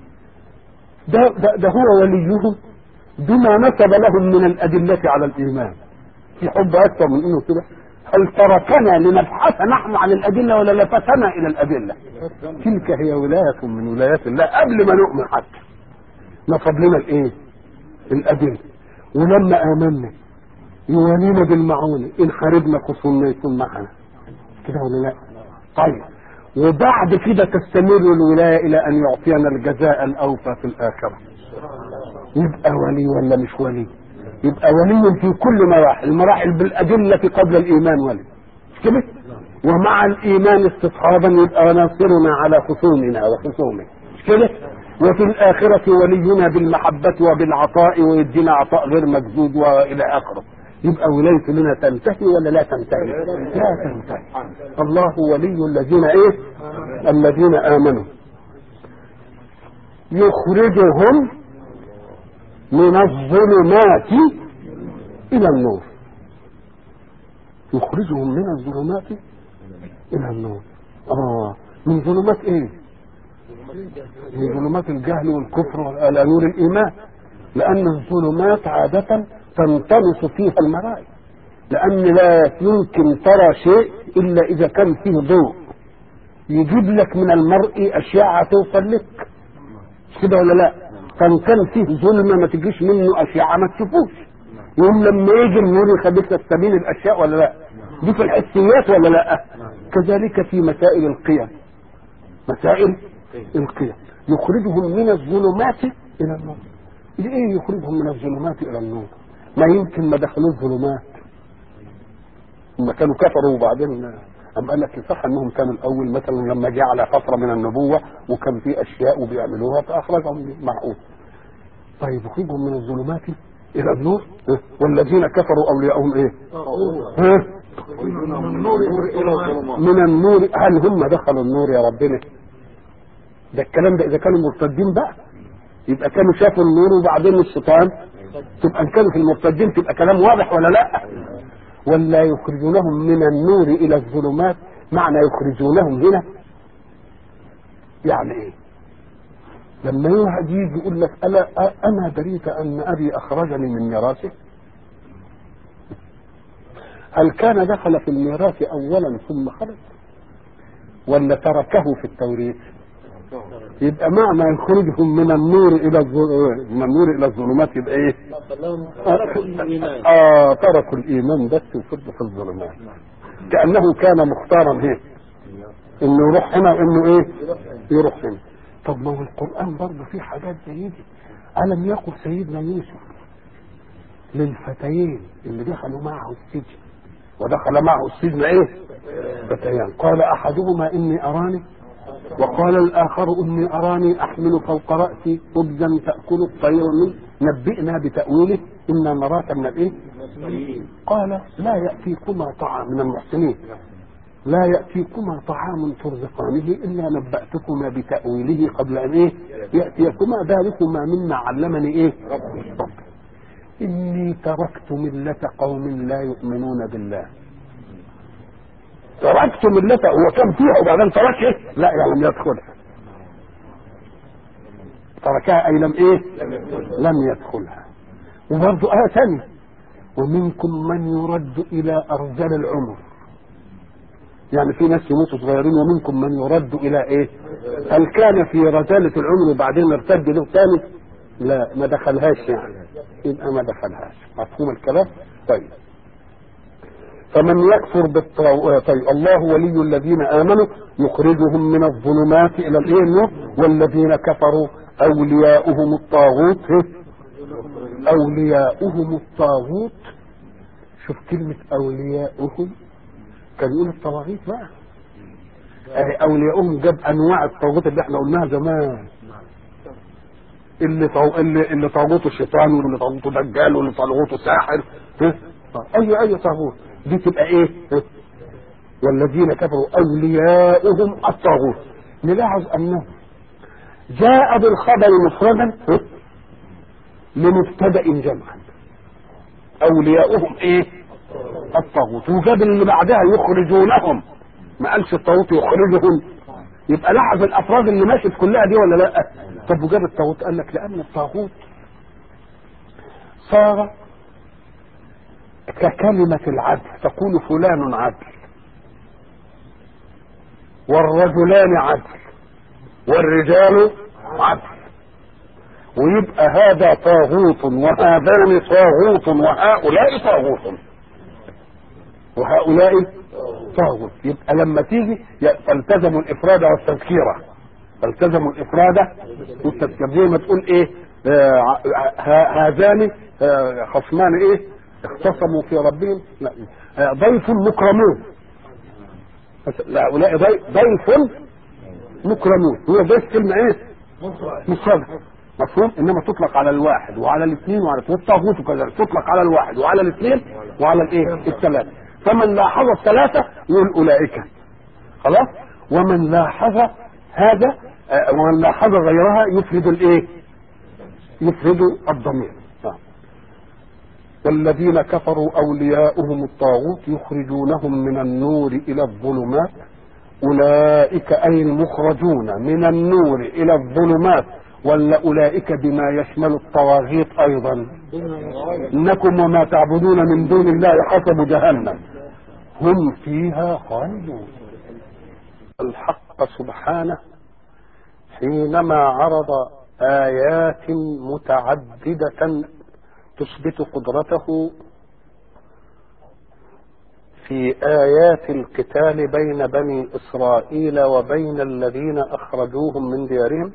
ده هو وليهم بما نسب لهم من الادله على الايمان. في حب اكثر من انه كده. هل تركنا لنبحث نحن عن الادله ولا لفتنا الى الادله؟ تلك هي ولايه من ولايات الله قبل ما نؤمن حتى. نصب لنا الايه؟ الادله. ولما امنا يوالينا بالمعونه، ان حاربنا خصومنا يكون معنا كده ولا لا؟ طيب وبعد كده تستمر الولايه الى ان يعطينا الجزاء الاوفى في الاخره. يبقى ولي ولا مش ولي؟ يبقى ولي في كل مراحل، المراحل بالأدلة قبل الإيمان ولي، مش كده؟ ومع الإيمان استصحابا يبقى ناصرنا على خصومنا وخصومه، مش كده؟ وفي الآخرة ولينا بالمحبة وبالعطاء ويدينا عطاء غير مجدود وإلى آخره. يبقى ولايته لنا تنتهي ولا لا تنتهي؟ لا تنتهي. الله ولي الذين ايه؟ الذين آمنوا يخرجهم من الظلمات الى النور. يخرجهم من الظلمات الى النور. من ظلمات ايه؟ من ظلمات الجهل والكفر الى نور الايمان. لان الظلمات عادة تنطمس فيها المرائي، لان لا يمكن ترى شيء الا اذا كان فيه ضوء يجيب لك من المرء اشياء توصل لك، كده ولا لا؟ كان فيه ظلمه ما تجيش منه اشياء ما تشوفوش. يوم لما يجي النور يخليك تستبين الاشياء ولا لا؟ دي في الحسيات ولا لا؟ كذلك في مسائل القيم. مسائل القيم يخرجهم من الظلمات الى النور. ايه يخرجهم من الظلمات الى النور؟ ما يمكن ما دخلوا الظلمات، لما كانوا كفروا وبعدين أم قال لك صح انهم كانوا الاول مثلا لما جاء على فتره من النبوه وكان في اشياء وبيعملوها فاخرجهم معقول. طيب يخرجهم من الظلمات الى النور. والذين كفروا اولياءهم ايه؟ من النور. هل هم دخلوا النور يا ربنا؟ ده الكلام ده اذا كانوا مرتدين بقى، يبقى كانوا شافوا النور وبعدين الشيطان، تبقى ان كانوا في المرتدين تبقى كلام واضح ولا لا؟ ولا يخرجونهم من النور الى الظلمات؟ معنى يخرجونهم هنا يعني ايه؟ لما واحد يجي يقول لك انا دريت ان ابي اخرجني من ميراثه، هل كان دخل في الميراث اولا ثم خرج ولا تركه في التوريث؟ يبقى معنى يخرجهم من النور الى الظلمات يبقى ايه؟ تركوا الايمان. تركوا الايمان بس وفضلوا في الظلمات. كانه كان مختارا ايه؟ انه يروح هنا وانه ايه؟ يروح هنا. طب ما هو القران برضه فيه حاجات زي دي. الم يقل سيدنا يوسف للفتيين اللي دخلوا معه السجن، ودخل معه السجن ايه؟ فتيان. قال احدهما اني اراني، وقال الآخر إني أراني أحمل فوق رأسي خبزا تأكل الطير منه نبئنا بتأويله إنا نراك من الإيه؟ قال لا يأتيكما طعام من المحسنين، لا يأتيكما طعام ترزقانه إلا نبأتكما بتأويله قبل أن إيه؟ يأتيكما ذلكما مما علمني إيه؟ ربي. إني تركت ملة قوم لا يؤمنون بالله. تركت ملته، هو كان فيها وبعدين تركها؟ لا، يعني لم يدخلها. تركها أي لم إيه؟ لم يدخلها. وبرضه ثانية، ومنكم من يرد إلى أرذل العمر. يعني في ناس يموتوا صغيرين، ومنكم من يرد إلى إيه؟ هل كان في رذالة العمر وبعدين ارتد له ثاني؟ لا، ما دخلهاش يعني، يبقى ما دخلهاش. مفهوم الكلام؟ طيب. فمن يكفر بالطاغوت، طيب الله ولي الذين آمنوا يخرجهم من الظلمات إلى النور، والذين كفروا أولياؤهم الطاغوت. أولياؤهم الطاغوت. شوف كلمة أولياؤهم، كان يقول الطواغيت بقى. أولياؤهم جاب أنواع الطاغوت اللي احنا قلناها زمان، اللي طاغوته الشيطان، واللي طاغوته دجال، واللي طاغوته ساحر. أي طاغوت دي تبقى إيه؟ والذين كفروا أولياؤهم الطاغوت. نلاحظ أنه جاء بالخبر مفردا لمبتدأ جمعا. أولياؤهم إيه؟ الطاغوت. وجاب اللي بعدها يخرجونهم، ما قالش الطاغوت يخرجهم. يبقى لاحظ الأفراد اللي ماشت كلها دي ولا لا؟ طب وجاب الطاغوت، قال لك لأن الطاغوت صار ككلمة العدل، تقول فلان عدل، والرجلان عدل، والرجال عدل، ويبقى هذا طاغوت وهذان طاغوت وهؤلاء طاغوت وهؤلاء طاغوت. يبقى لما تيجي فالتزموا الإفراد والتذكيرة، فالتزموا الإفراد والتذكيرة. زي ما تقول إيه؟ هذان خصمان إيه؟ اختصموا في ربهم. لا، ضيف مكرمون. لا، هؤلاء ضيف مكرمون. هو ضيف كلمة ايه؟ مفرد. مفهوم؟ انما تطلق على الواحد وعلى الاثنين وعلى والطاغوت كذلك تطلق على الواحد وعلى الاثنين وعلى الايه؟ الثلاثة. فمن لاحظ الثلاثة يقول اولئك. خلاص؟ ومن لاحظ هذا ومن لاحظ غيرها يفرد الايه؟ يفرد الضمير. والذين كفروا أولياؤهم الطاغوت يخرجونهم من النور إلى الظلمات. أولئك أي المخرجون من النور إلى الظلمات، ولا أولئك بما يشمل الطواغيت أيضا؟ إنكم وما تعبدون من دون الله حسب جهنم هم فيها خالدون. الحق سبحانه حينما عرض آيات متعددة تثبت قدرته في آيات القتال بين بني إسرائيل وبين الذين أخرجوهم من ديارهم،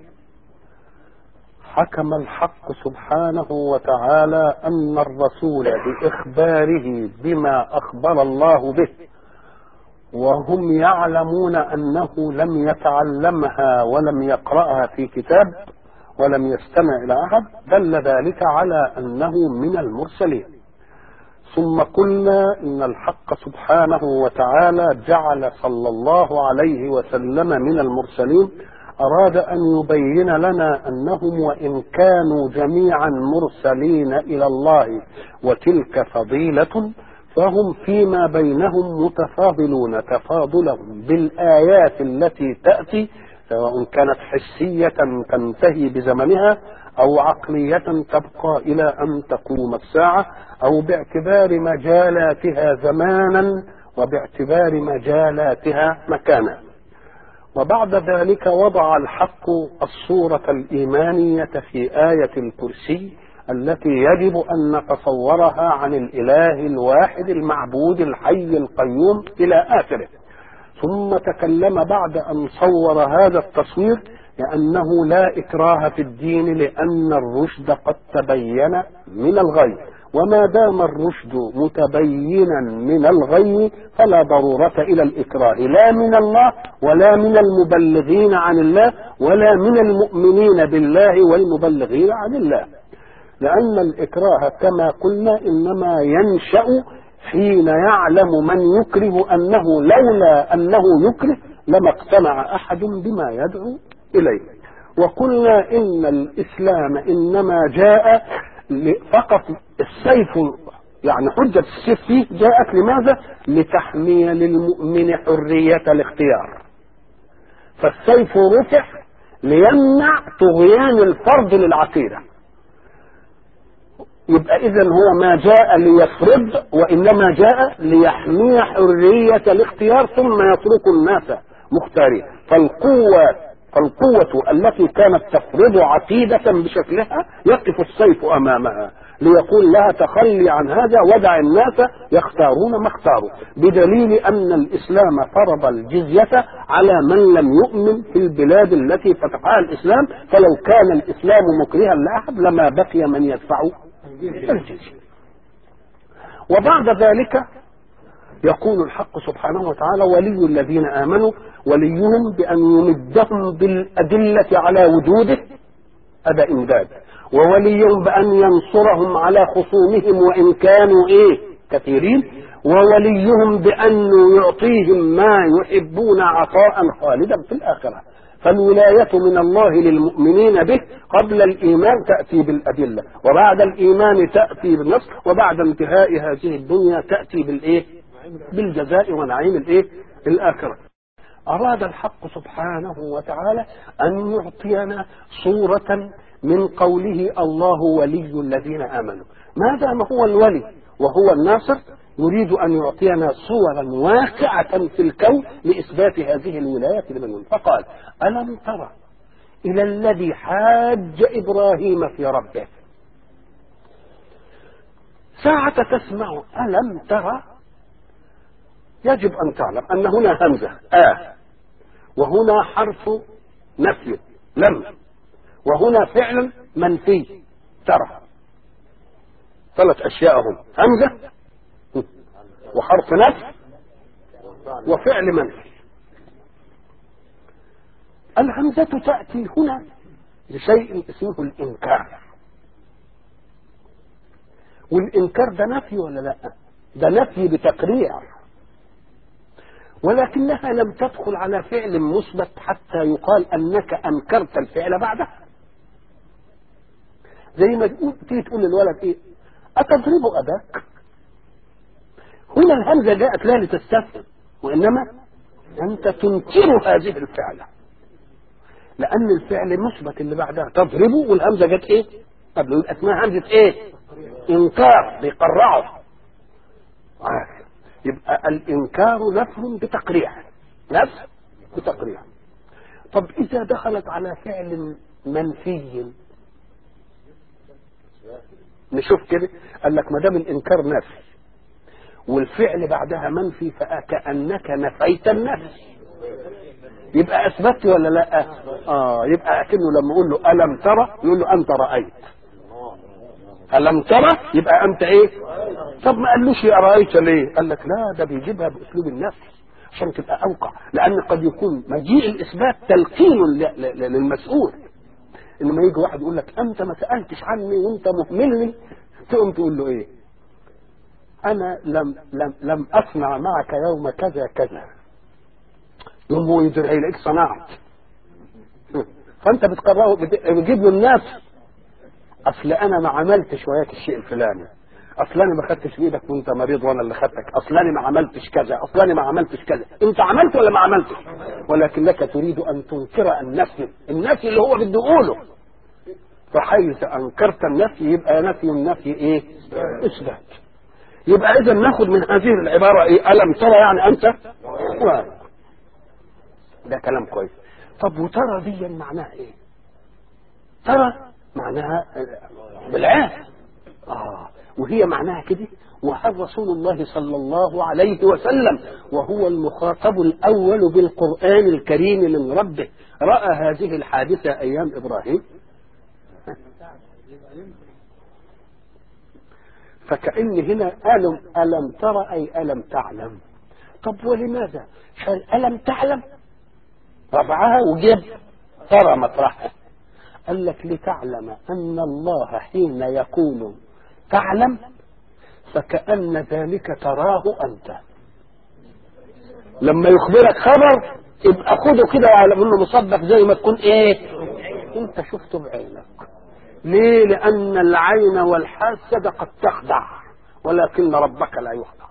حكم الحق سبحانه وتعالى أن الرسول بإخباره بما أخبر الله به وهم يعلمون أنه لم يتعلمها ولم يقرأها في كتاب ولم يستمع إلى أحد، دل ذلك على أنه من المرسلين. ثم قلنا إن الحق سبحانه وتعالى جعل صلى الله عليه وسلم من المرسلين، أراد أن يبين لنا أنهم وإن كانوا جميعا مرسلين إلى الله وتلك فضيلة، فهم فيما بينهم متفاضلون تفاضلهم بالآيات التي تأتي، سواء كانت حسية تنتهي بزمنها أو عقلية تبقى إلى أن تقوم الساعة، أو باعتبار مجالاتها زمانا وباعتبار مجالاتها مكانا. وبعد ذلك وضع الحق الصورة الإيمانية في آية الكرسي التي يجب أن نتصورها عن الإله الواحد المعبود الحي القيوم إلى آخره. ثم تكلم بعد أن صور هذا التصوير لأنه لا إكراه في الدين، لأن الرشد قد تبين من الغي، وما دام الرشد متبينا من الغي فلا ضرورة إلى الإكراه، لا من الله ولا من المبلغين عن الله ولا من المؤمنين بالله والمبلغين عن الله، لأن الإكراه كما قلنا إنما ينشأ حين يعلم من يكره أنه لولا أنه يكره لما اقتنع أحد بما يدعو إليه. وقلنا إن الإسلام إنما جاء فقط السيف يعني حجة السيف فيه جاءت لماذا؟ لتحمية للمؤمن حرية الاختيار. فالسيف رفع ليمنع طغيان الفرد للعقيدة. يبقى إذن هو ما جاء ليفرض وإنما جاء ليحمي حرية الاختيار ثم يترك الناس مختارين. فالقوة التي كانت تفرض عقيدة بشكلها يقف السيف أمامها ليقول لها تخلي عن هذا ودع الناس يختارون ما اختاروا، بدليل أن الإسلام فرض الجزية على من لم يؤمن في البلاد التي فتحها الإسلام، فلو كان الإسلام مكرها لأحد لما بقي من يدفع الجزية. وبعد ذلك يقول الحق سبحانه وتعالى ولي الذين آمنوا وليهم بأن يمدهم بالأدلة على وجوده، هذا إمداد، ووليهم بأن ينصرهم على خصومهم وإن كانوا كثيرين، ووليهم بأن يعطيهم ما يحبون عطاء خالدا في الآخرة. فالولاية من الله للمؤمنين به قبل الإيمان تأتي بالأدلة، وبعد الإيمان تأتي بالنصر، وبعد انتهاء هذه الدنيا تأتي بالجزاء ونعيم الآخرة. أراد الحق سبحانه وتعالى أن يعطينا صورة من قوله الله ولي الذين آمنوا. ما دام هو الولي وهو الناصر يريد أن يعطينا صورا واقعة في الكون لإثبات هذه الولاية لمن. فقال ألم ترى إلى الذي حاج إبراهيم في ربه. ساعة تسمع ألم ترى يجب أن تعلم أن هنا همزة وهنا حرف نفي لم، وهنا فعل منفي ترى. 3 أشياء هم همزة وحرف نفي وفعل منفي. الهمزة تأتي هنا لشيء اسمه الإنكار، والإنكار ده نفي ولا لا؟ ده نفي بتقريع، ولكنها لم تدخل على فعل مثبت حتى يقال أنك أنكرت الفعل بعده. زي ما تيجي تقول للولد أتضرب أباك؟ هنا الهمزة جاءت لا لتستفهم، وإنما أنت تنكر هذه الفعلة، لأن الفعل مثبت اللي بعدها تضربه، والهمزة جت قبل، اسمها همزة إنكار، بيقرعه. يبقى الإنكار نفي بتقريع، نفي بتقريع. طب إذا دخلت على فعل منفي نشوف كده، قال لك ما دام الإنكار نفي والفعل بعدها منفي فكأنك نفيت النفي، يبقى أثبت ولا لا؟ يبقى أكنه لما أقول له ألم ترى يقول له أنت رأيت. ألم ترى يبقى أنت طب ما قالوش يا رأيت ليه؟ قال لك لا، ده بيجيبها بأسلوب النفي عشان تبقى أوقع، لأن قد يكون مجيء الإثبات تلقين للمسؤول. إنما يجي واحد يقول لك أنت ما سألتش عني وأنت مهملني، تقوم تقول له أنا لم أصنع معك يوم كذا كذا، يوم هو يدري لك صنعت، فأنت بتقرأه بتجيب له الناس. أصل أنا ما عملتش وياك الشيء الفلاني، أصل أنا ما خدتش بإيدك وأنت مريض وأنا اللي خدتك، أصل أنا ما عملتش كذا، أصل أنا ما عملتش كذا. أنت عملت ولا ما عملتش؟ ولكنك تريد أن تنكر النفي اللي هو بده يقوله، فحيث أنكرت النفي يبقى نفي النفي إثبات. يبقى إذا ناخد من هذه العبارة ألم ترى يعني أنت ده كلام كويس. طب وترى دي معناها ترى معناها بالعين، وهي معناها كده. وهل رسول الله صلى الله عليه وسلم وهو المخاطب الأول بالقرآن الكريم من ربه رأى هذه الحادثة أيام إبراهيم؟ فكأن هنا ألم ترى أي ألم تعلم. طب ولماذا ألم تعلم رفعها وجيب ترى مطرحها؟ قال لك لتعلم أن الله حين يقول تعلم فكأن ذلك تراه أنت. لما يخبرك خبر يبقى خده كده على انه مصدق زي ما تكون انت شفته بعينك. ليه؟ لأن العين والحاسة قد تخدع ولكن ربك لا يخدع.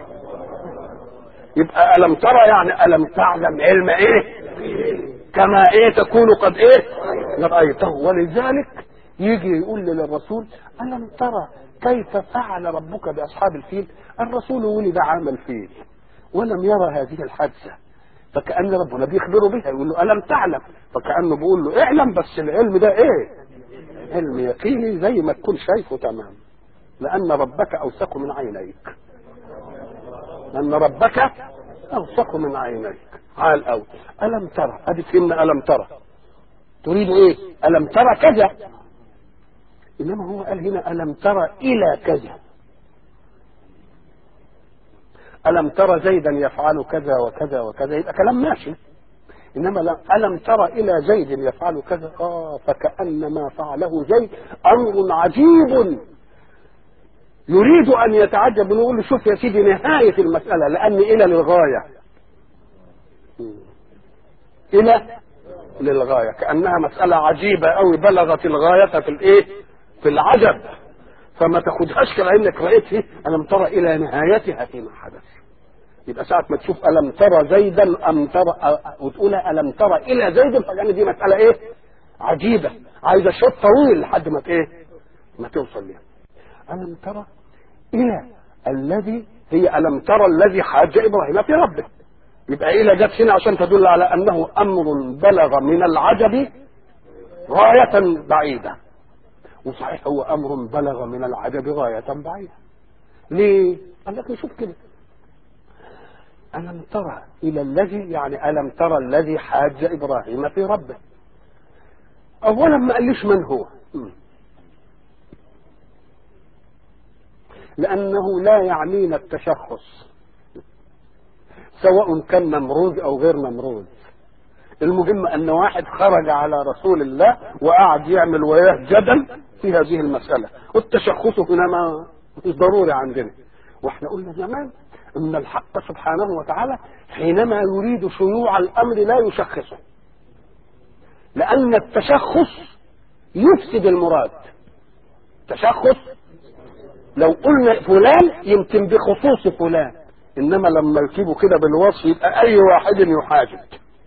يبقى ألم ترى يعني ألم تعلم علم إيه؟ كما إيه تكون قد إيه؟ رأيته. ولذلك يجي يقول للرسول ألم ترى كيف فعل ربك بأصحاب الفيل؟ الرسول ولد عام الفيل ولم يرى هذه الحادثة، فكأن ربنا بيخبره بها، يقول له ألم تعلم، فكأنه بيقول له اعلم، بس العلم ده إيه؟ علم يقيني زي ما تكون شايفه تمام، لأن ربك أوثق من عينيك، لأن ربك أوثق من عينيك. عال أوي. ألم ترى، أدي فهمنا ألم ترى، تريد إيه؟ ألم ترى كذا، إنما هو قال هنا ألم ترى إلى كذا. ألم ترى زيدا يفعل كذا وكذا وكذا، يبقى كلام ماشي. إنما ألم ترى إلى زيد يفعل كذا، فكأن ما فعله زيد أمر عجيب يريد أن يتعجب، ونقول له شوف يا سيدي نهاية المسألة، لأن إلى للغاية، إلى للغاية، كأنها مسألة عجيبة أوي بلغت الغاية في الإيه؟ في العجب، فما تاخدهاش كأنك رأيت ألم ترى إلى نهايتها فيما حدث. يبقى ساعة ما تشوف ألم ترى زيدا أم ترى وتقول ألم ترى إلى زيد، فكأن دي مسألة إيه؟ عجيبة، عايزة شوط طويل لحد ما إيه؟ ما توصل لها. ألم ترى إلى الذي هي ألم ترى الذي حاج إبراهيم في ربه، يبقى إلى جت هنا عشان تدل على أنه أمر بلغ من العجب غاية بعيدة، وصحيح هو أمر بلغ من العجب غاية بعيدة. ليه؟ قال لك نشوف كده، ألم ترى إلى الذي، يعني ألم ترى الذي حاج إبراهيم في ربه. أولا ما قاليش من هو، لأنه لا يعنينا التشخص سواء كان نمرود أو غير نمرود، المهم أن واحد خرج على رسول الله وقعد يعمل وياه جدل في هذه المسألة، والتشخص هنا ما مش ضروري عندنا. واحنا قلنا زمان ان الحق سبحانه وتعالى حينما يريد شيوع الامر لا يشخصه، لان التشخص يفسد المراد. تشخص لو قلنا فلان يمكن بخصوص فلان، انما لما يكتبوا كده بالوصف يبقى اي واحد يحاجب،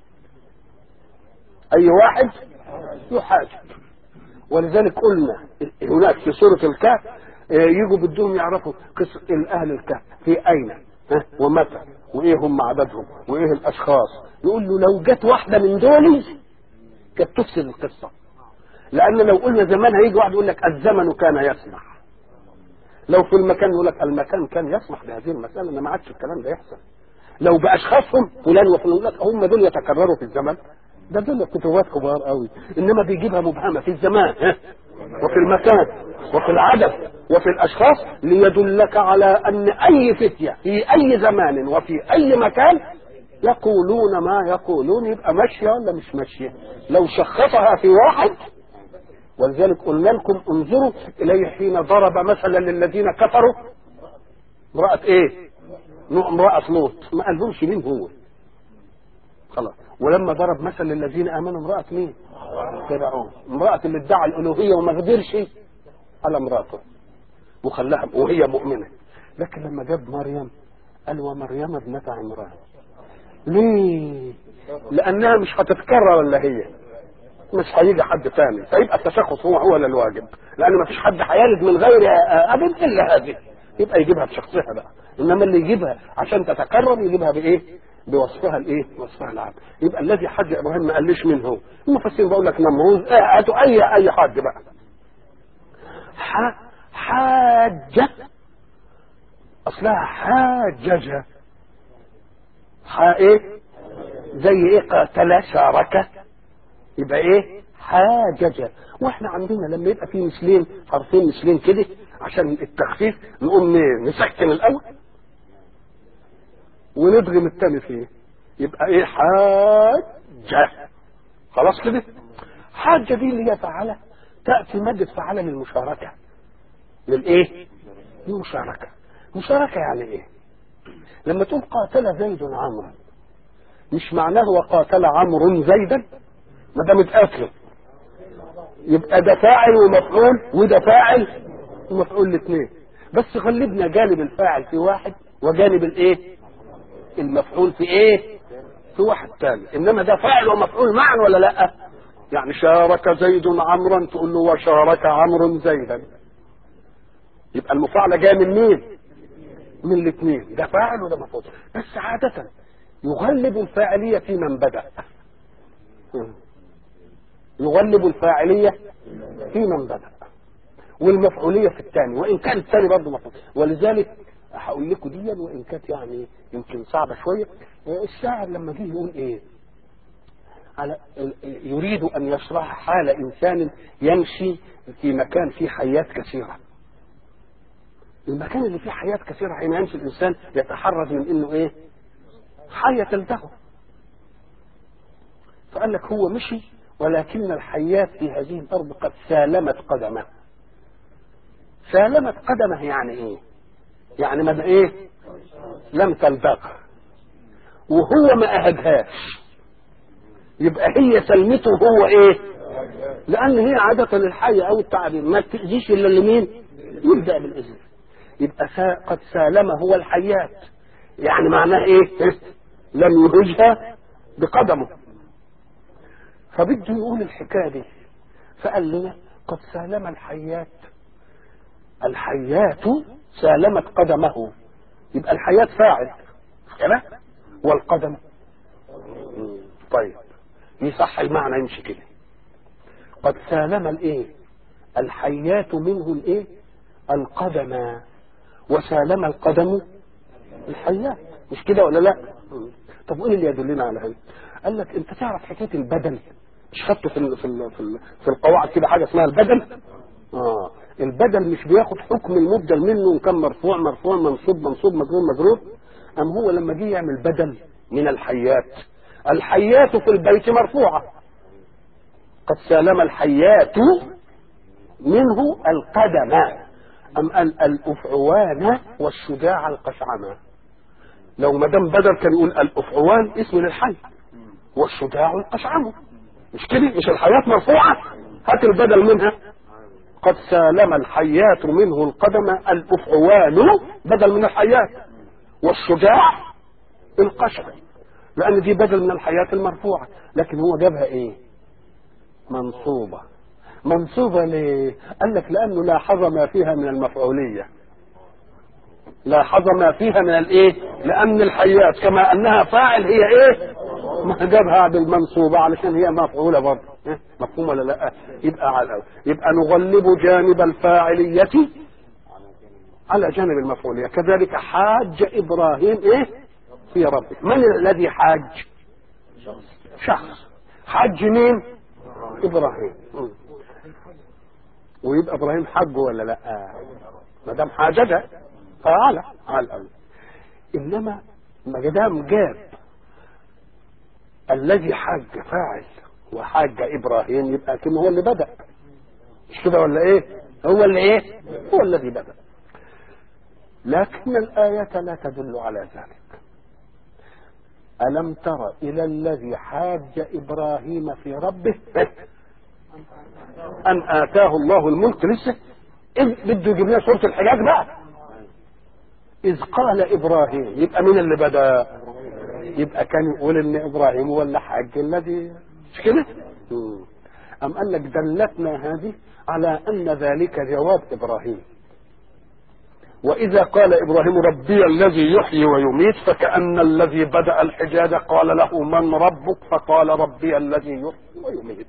اي واحد يحاجب. ولذلك قلنا هناك في سورة الكهف يجوا بدهم يعرفوا قصة اهل الكهف في اين ومتى وايه هم عددهم وايه الاشخاص، يقول له لو جت واحدة من دول كانت تفسد القصة، لان لو قلنا زمان هيجي واحد يقول لك الزمن كان يسمح، لو في المكان يقول لك المكان كان يسمح بهذه المسألة، انما ما عادش الكلام ده يحصل. لو باشخاصهم فلان وفلان يقول لك هم دول يتكرروا في الزمن، ده دول كتبات كبار قوي، انما بيجيبها مبهمه في الزمان وفي المكان وفي العدد وفي الاشخاص، ليدلك على ان اي فتيه في اي زمان وفي اي مكان يقولون ما يقولون، يبقى ماشيه ولا مش ماشيه لو شخصها في واحد. ولذلك قلنا لكم انظروا اليه حين ضرب مثلا للذين كفروا امراه ايه؟ امراه لوط، ما قالهمش مين هو خلاص. ولما ضرب مثل للذين امنوا امراه مين؟ فرعون، امراه اللي ادعى الالوهيه وما قدرش على امراته وخلاها وهي مؤمنه. لكن لما جاب مريم قال ومريم ابنه عمران. ليه؟ لانها مش هتتكرر الا هي، مش هيجي حد ثاني، فيبقى التشخص هو الواجب، لان ما فيش حد هيلد من غير اب الا هذه، يبقى يجيبها بشخصها بقى. انما اللي يجيبها عشان تتكرر يجيبها بايه؟ بوصفها الايه؟ وصفها العام. يبقى الذي حج ابراهيم ما قاليش مين هو، المفسرين بقول لك نمرود، هاتوا اي حاج بقى. حاجه اصلها حاججه، ايه؟ زي ايه؟ قاتل شارك، يبقى ايه؟ حاججه. واحنا عندنا لما يبقى في مثلين، حرفين مثلين كده عشان التخفيف نقوم نسكن الاول وندغم الثاني فيه، يبقى ايه؟ حاجه. خلاص كده. حاجه دي اللي هي فعله، تاتي ماده فعله للمشاركه، للايه؟ للمشاركه. مشاركه يعني ايه؟ لما تقول قاتل زيد عمرو، مش معناه وقاتل عمرو زيدا، ما دام اتقاتلوا يبقى ده فاعل ومفعول وده فاعل ومفعول الاثنين، بس غلبنا جانب الفاعل في واحد وجانب الايه المفعول في ايه في واحد ثاني. انما ده فاعل ومفعول معا ولا لا؟ يعني شارك زيد عمرا تقول له وشارك عمرو زيدا، يبقى المفاعله جايه من مين؟ من الاثنين، ده فاعل وده مفعول. بس عاده يغلب الفاعليه في من بدأ، يغلب الفاعليه في من بدأ والمفعوليه في الثاني، وان كان الثاني برضه مفعول. ولذلك هقول لكم دي وان كانت يعني يمكن صعبه شويه. الشاعر لما جه يقول ايه على يريد ان يشرح حال انسان يمشي في مكان فيه حيات كثيره. المكان اللي فيه حيات كثيره حين يمشي الانسان يتحرز من انه ايه حيه تلتهه. فقال لك هو مشي ولكن الحيات في هذه الارض قد سالمت قدمه. سالمت قدمه يعني ايه؟ يعني ما ايه لم تلدغ وهو ما اهدهاش، يبقى هي سلمته هو ايه؟ لان هي عاده الحيه او التعابين ما تاذيش الا لمين؟ يبدا بالاذن. يبقى قد سالم هو الحيات، يعني معناه ايه؟ لم يهجها بقدمه. فبده يقول الحكايه دي فقال لنا قد سالم الحيات، الحيات سالمت قدمه، يبقى الحيات فاعل كده والقدم. طيب يصح المعنى يمشي كده، قد سالم الايه الحيات منه الايه القدم، وسالم القدم الحيات، مش كده ولا لا؟ طب وايه اللي يدلنا على هذا؟ قال لك انت تعرف حكايه البدل، مش خدته في القواعد كده حاجه اسمها البدل؟ البدل مش بياخد حكم المبدل منه ان كان مرفوع مرفوع منصوب منصوب مجرور مجرور. ام هو لما جه يعمل بدل من الحيات، الحيات في البيت مرفوعه، قد سالم الحيات منه القدم. ام الافعوان والشجاع القشعمه، لو ما دام بدل كان يقول الافعوان اسم للحي والشجاع القشعمه، مش كده؟ مش الحيات مرفوعه؟ هات البدل منها، قد سالم الحيات منه القدم، الافعوان بدل من الحيات والشجاع القشع، لان دي بدل من الحيات المرفوعه، لكن هو جابها ايه منصوبه. منصوبه ليه؟ قال لك لانه لاحظ ما فيها من المفعوليه، لاحظ ما فيها من الايه، لان الحيات كما انها فاعل هي ايه ما جابها بالمنصوبه علشان هي مفعوله برضه. مفهوم ولا لا؟ يبقى نغلب جانب الفاعليه على جانب المفعوليه. كذلك حاج ابراهيم ايه في ربه. من الذي حاج؟ شخص. حج مين؟ ابراهيم. ويبقى ابراهيم حج ولا لا؟ ما دام حاجه فعلى الاول. انما ما دام جاب الذي حج فاعل وحاج ابراهيم يبقى كم هو اللي بدأ، مش كده ولا ايه؟ هو اللي ايه؟ هو الذي بدأ. لكن الآية لا تدل على ذلك. ألم تر إلى الذي حاج إبراهيم في ربه أن آتاه الله الملك، لسه بده يجيب لنا سورة الحجاج بقى. إذ قال إبراهيم، يبقى مين اللي بدأ؟ يبقى كان يقول إن إبراهيم هو اللي حاج الذي، مش كده؟ أم قال لك دلتنا هذه على أن ذلك جواب إبراهيم. وإذا قال إبراهيم ربي الذي يحيي ويميت فكأن الذي بدأ الحجاج قال له من ربك؟ فقال ربي الذي يحيي ويميت.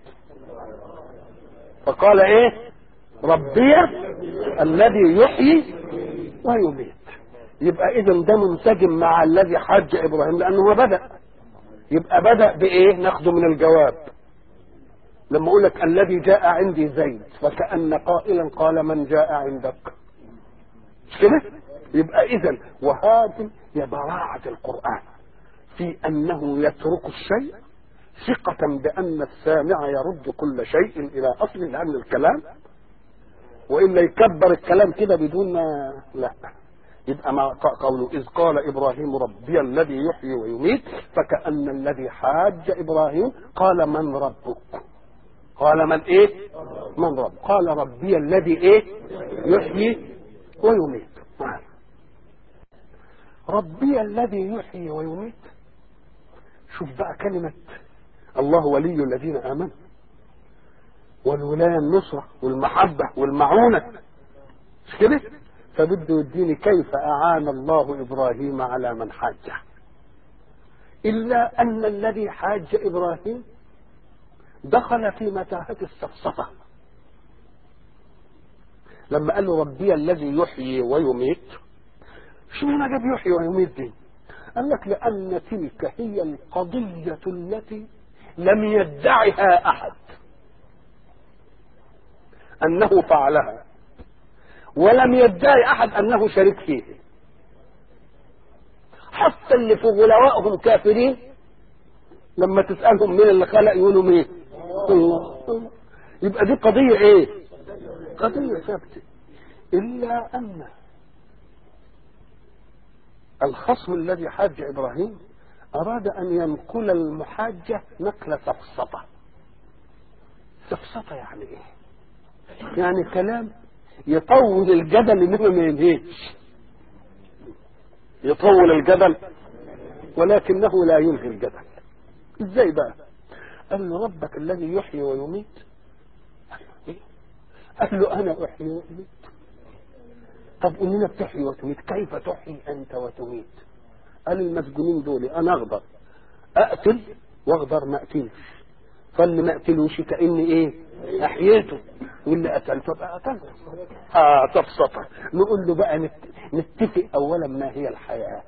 فقال إيه؟ ربي الذي يحيي ويميت. يبقى إذن ده منسجم مع الذي حج إبراهيم لأنه هو بدأ. يبقى بدأ بإيه؟ ناخده من الجواب. لما أقول لك الذي جاء عندي زيد فكأن قائلا قال من جاء عندك، مش كده؟ يبقى إذن وهذه هي براعة القرآن في أنه يترك الشيء ثقة بأن السامع يرد كل شيء إلى أصل لأن الكلام، وإلا يكبر الكلام كده بدون ما لا. يبقى ما قوله إذ قال إبراهيم ربي الذي يحيي ويميت فكأن الذي حاج إبراهيم قال من ربك؟ قال من ايه؟ من رب؟ قال ربي الذي ايه؟ يحيي ويميت. ربي الذي يحيي ويميت. شوف بقى كلمة الله ولي الذين آمنوا، والولاية النصرة والمحبة والمعونة، مش كده؟ فبده يديني كيف أعان الله إبراهيم على من حاجه. إلا أن الذي حاج إبراهيم دخل في متاهة السفسطة لما قال له ربي الذي يحيي ويميت. شو معنى جاب يحيي ويميت دي؟ قال لك لأن تلك هي القضية التي لم يدعها أحد أنه فعلها، ولم يدعي أحد أنه شريك فيه، حتى اللي في غلوائهم كافرين لما تسألهم مين اللي خلق يقولوا مين؟ الله. يبقى دي قضية ايه؟ قضية ثابتة. إلا أن الخصم الذي حاج إبراهيم أراد أن ينقل المحاجة نقل سفسطة. سفسطة يعني ايه؟ يعني كلام يطول الجدل اللي ما ينهيش، يطول الجدل ولكنه لا ينهي الجدل. ازاي بقى؟ قال له ربك الذي يحيي ويميت. قال له انا احيي واميت. طب قول لنا بتحيي وتميت، كيف تحيي انت وتميت؟ قال المسجونين دول انا اقدر اقتل واقدر ما اقتلش، فاللي ما اقتلوش كاني ايه؟ احييته، واللي قتلته بقى قتلته. تبسطه. نقول له بقى نتفق اولا ما هي الحياه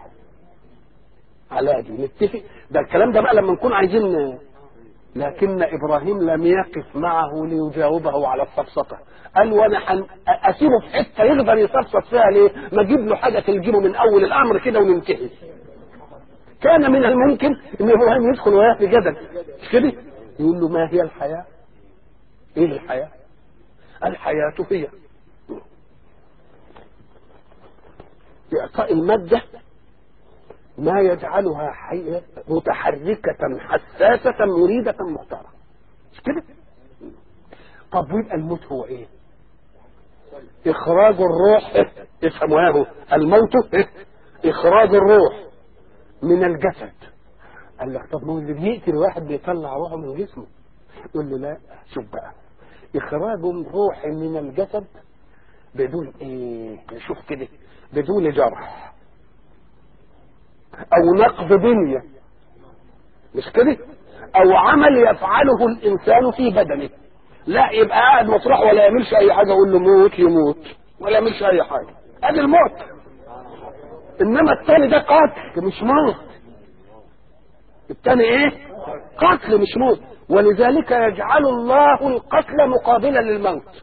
على دي، نتفق. ده الكلام ده بقى لما نكون عايزين. لكن ابراهيم لم يقف معه ليجاوبه على السفسطه. قال وانا اسيبه في حته يقدر يسفسط فيها ليه؟ ما اجيب له حاجه تلجمه من اول الامر كده وننتهي. كان من الممكن ان ابراهيم يدخل وياه في جدل مش كده؟ يقول له ما هي الحياه؟ ايه الحياه؟ الحياه هي اعطاء الماده ما يجعلها حية متحركة حساسة مريدة مختارة، مش كده؟ طب ويبقى الموت هو ايه؟ اخراج الروح. افهموا ياهو، الموت اخراج الروح من الجسد. قال لك طب ما هو اللي بيقتل واحد بيطلع روحه من جسمه. يقول له لا، شوف بقى، اخراج الروح من الجسد بدون ايه؟ نشوف كده، بدون جرح او نقض بنية، مش كده؟ او عمل يفعله الانسان في بدنه. لا يبقى قاعد مطرح ولا يعملش اي حاجه، اقول له موت يموت ولا يعملش اي حاجه، ادي الموت. انما الثاني ده قتل مش موت. الثاني ايه؟ قتل مش موت. ولذلك يجعل الله القتل مقابلا للموت.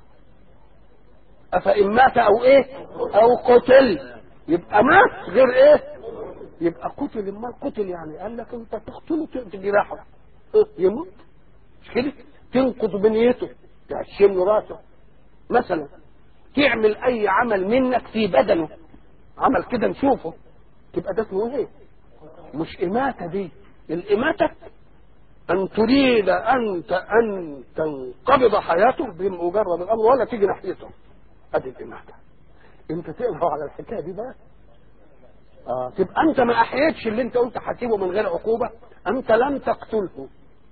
افإن مات او ايه؟ او قتل. يبقى مات غير ايه؟ يبقى قتل. ما قتل يعني قال لك انت تقتله تجرحه يموت، مش كده؟ تنقض بنيته، تهشم له راسه مثلا، تعمل اي عمل منك في بدنه، عمل كده نشوفه، تبقى ده اسمه ايه؟ مش اماته. دي الاماته ان تريد انت ان تنقبض حياته بمجرد الامر ولا تيجي ناحيته، ادي الاماته. انت تقدر على الحكايه دي بقى؟ تبقى انت ما احييتش اللي انت قلت حسيبه من غير عقوبه، انت لم تقتله،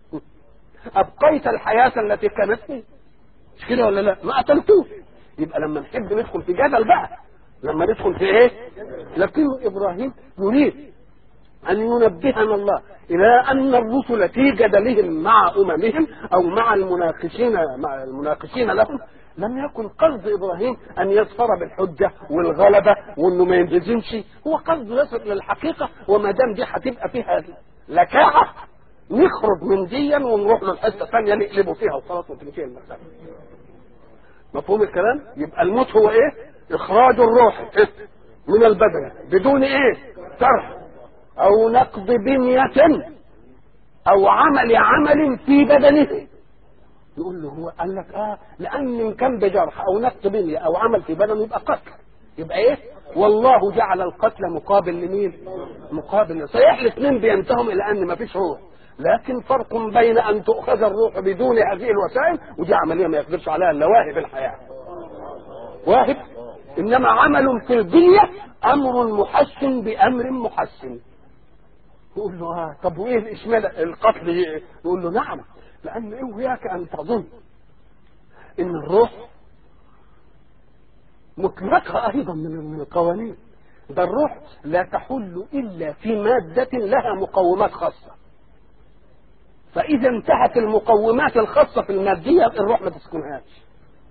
ابقيت الحياه التي كانت فيه، مش كده ولا لا؟ ما قتلتوش. يبقى لما نحب ندخل في جدل بقى، لما ندخل في ايه؟ لكن ابراهيم يريد ان ينبهنا الله الى ان الرسل في جدلهم مع اممهم او مع المناقشين لهم لم يكن قصد ابراهيم ان يظفر بالحجه والغلبه وانه ما ينهزمش. هو قصد يصل للحقيقه، وما دام دي هتبقى فيها لكاعه نخرج من ديا ونروح للحته الثانيه نقلبه فيها وخلاص وتنتهي المساله. مفهوم الكلام؟ يبقى الموت هو ايه؟ اخراج الروح من البدن بدون ايه؟ جرح او نقض بنيه او عمل في بدنه. يقول له هو قال لك لان ان كان بجرح او نقض بنيه او عمل في بدنه يبقى قتل. يبقى ايه؟ والله جعل القتل مقابل لمين؟ مقابل صحيح الاثنين بينتهم الى ان ما فيش روح، لكن فرق بين ان تؤخذ الروح بدون هذه الوسائل، ودي عمليه ما يقدرش عليها الا واهب الحياه، واهب. انما عمل في الدنيا امر محسن بامر محسن. يقول له طب وايه اشمعنى القتل؟ يقول له نعم، لان اياك ان تظن ان الروح مطلقها ايضا من القوانين. ده الروح لا تحل الا في ماده لها مقومات خاصه، فاذا انتهت المقومات الخاصه في الماديه الروح ما تسكنهاش.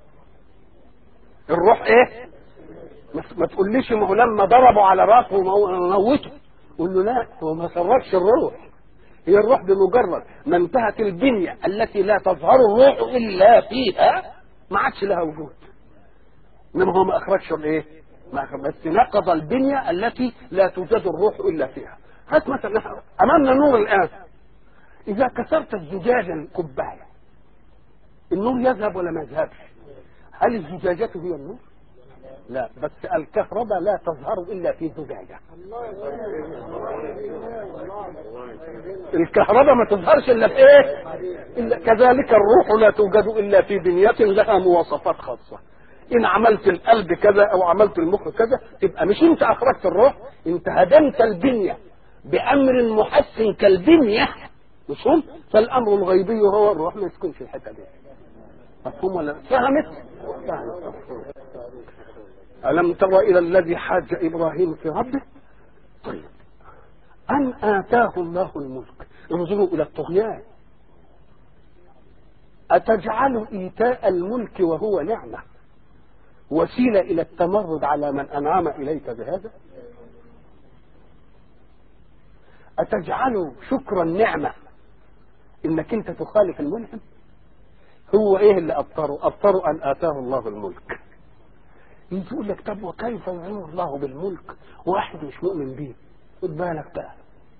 الروح ايه؟ ما تقوليش ما هو لما ضربوا على راسه وموته، قول له لا، هو ما خرجش الروح. هي الروح بمجرد ما انتهت البنيه التي لا تظهر الروح الا فيها ما عادش لها وجود. انما هو ما اخرجش الايه؟ بس نقض البنيه التي لا توجد الروح الا فيها. هات مثلا امامنا نور الان، اذا كسرت الزجاجه كبايه النور يذهب ولا ما يذهبش؟ هل الزجاجه هي النور؟ لا، بس الكهرباء لا تظهر الا في زجاجه. الكهرباء ما تظهرش الا في ايه؟ إلا كذلك الروح لا توجد الا في بنيه لها مواصفات خاصه. ان عملت القلب كذا او عملت المخ كذا، تبقى مش انت اخرجت الروح، انت هدمت البنيه بامر محسن كالبنيه، مش هم؟ فالامر الغيبي هو الروح ما يسكنش الحته دي. مفهوم ولا فهمت؟ ألم تر إلى الذي حاج إبراهيم في ربه؟ طيب، أن آتاه الله الملك. انظروا إلى الطغيان. أتجعل إيتاء الملك وهو نعمة وسيلة إلى التمرد على من أنعم إليك بهذا؟ أتجعل شكر النعمة إنك أنت تخالف المنعم؟ هو إيه اللي أبطروا أن آتاه الله الملك. يقول لك طب وكيف يعين الله بالملك واحد مش مؤمن به؟ خد بالك بقى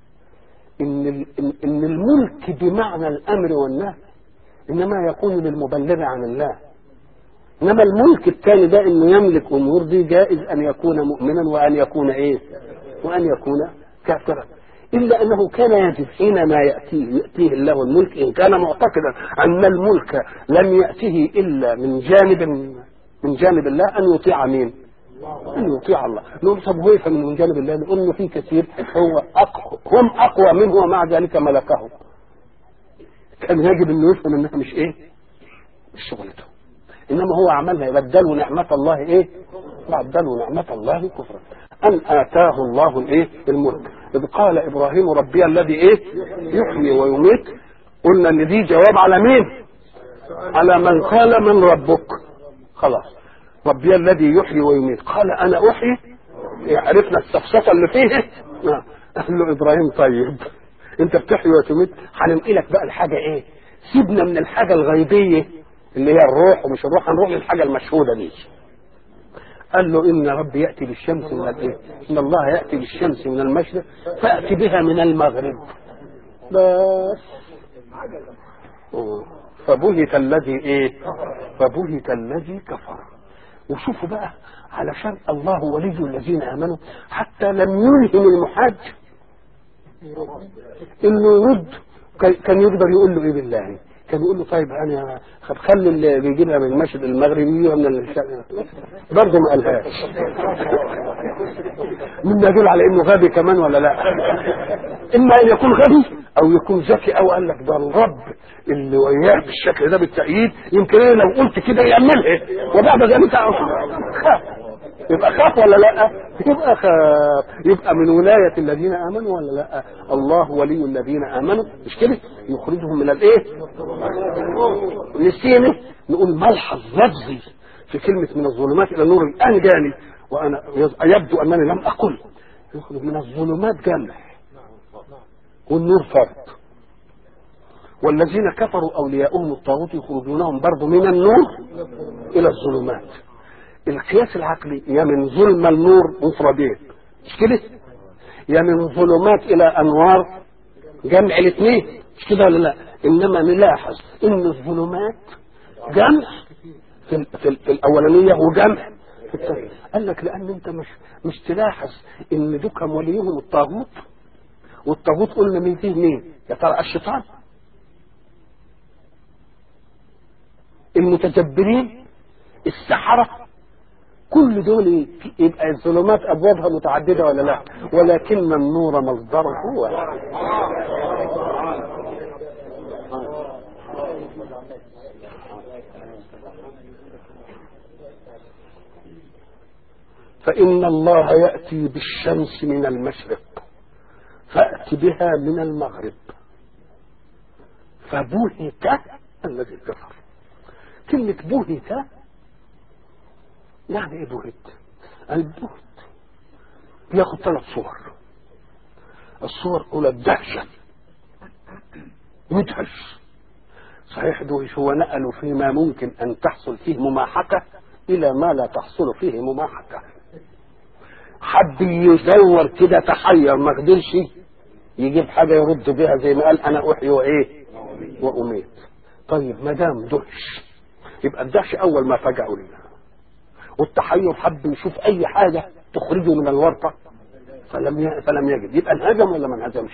ان الملك بمعنى الامر والنهي انما يكون للمبلغ عن الله، انما الملك الثاني ده انه يملك امور دي جائز ان يكون مؤمنا وان يكون ايه؟ وان يكون كافرا. الا انه كان يجب حينما ياتيه الله الملك، ان كان معتقدا ان الملك لم ياته الا من جانب الله، ان يطيع مين؟ ان يطيع الله. نقول طب هو يفهم من جانب الله؟ نقول له في كثير هم اقوى منه ومع ذلك ملكه. كان يجب انه يفهم انها مش ايه؟ مش شغلته. انما هو عملها، بدلوا نعمه الله ايه؟ بدلوا نعمه الله كفرا. ان اتاه الله الايه؟ الملك. اذ قال ابراهيم ربي الذي ايه؟ يحيي ويميت. قلنا ان دي جواب على مين؟ على من قال من ربك. خلاص، ربي الذي يحيي ويميت. قال انا احيي، عرفنا السفسطه اللي فيه. قال له ابراهيم طيب انت بتحيي وتميت، هننقلك بقى الحاجه ايه؟ سيبنا من الحاجه الغيبيه اللي هي الروح ومش الروح، هنروح للحاجه المشهوده دي. قال له ان ربي ياتي بالشمس من الايه؟ ان الله ياتي بالشمس من المشرق فاتي بها من المغرب. بس فبهت الذي ايه؟ فبهت الذي كفر. وشوفوا بقى، علشان الله ولي الذين امنوا، حتى لم يلهم المحاج انه يرد. كان يقدر يقول له ايه بالله؟ كان يقول له طيب انا خلي اللي بيجيبها من المشرق المغربي ومن الشرق، برضه ما قالهاش. مما يدل على انه غبي كمان ولا لا؟ اما ان يكون غبي او يكون ذكي، او قال لك ده الرب اللي وياه بالشكل ده بالتأييد، يمكن انا لو قلت كده يعملها وبعد ذلك خاف. يبقى خاف ولا لا؟ يبقى خاف. يبقى من ولاية الذين امنوا ولا لا؟ الله ولي الذين امنوا، مش كده؟ يخرجهم من الايه؟ نسينا نقول ملحظ لفظي في كلمة من الظلمات الى النور. الان جاني وانا يبدو انني لم اقل يخرج من الظلمات جمع والنور فرد. والذين كفروا اولياؤهم الطاغوت يخرجونهم برضه من النور الى الظلمات. القياس العقلي يا من ظلم النور مفردين، مش كده؟ يا من ظلمات الى انوار جمع الاثنين، مش كده ولا لا؟ انما نلاحظ ان الظلمات جمع في الاولانيه وجمع في الثانيه. قال لك لان انت مش تلاحظ ان دكم وليهم الطاغوت والطاغوت قلنا مين فيه مين؟ يا ترى الشيطان، المتجبرين، السحرة، كل دول يبقى الظلمات ابوابها متعدده ولا لا؟ ولكن النور مصدره واحد. فإن الله يأتي بالشمس من المشرق فأت بها من المغرب فبهت الذي كفر. كلمة بهت يعني ايه بهت؟ البهت بياخد 3 صور. الصور الأولى الدهشة، مدهش. صحيح دهش هو نقلوا فيما ممكن أن تحصل فيه مماحكة إلى ما لا تحصل فيه مماحكة. حد يدور كده تحير ما قدرش يجيب حاجة يرد بها زي ما قال أنا أحيي وإيه وأميت. طيب ما دام دهش يبقى الدهش أول ما فجأوا لنا، والتحير حب يشوف أي حاجة تخرجه من الورطة فلم يجد، يبقى انهزم ولا ما انهزمش؟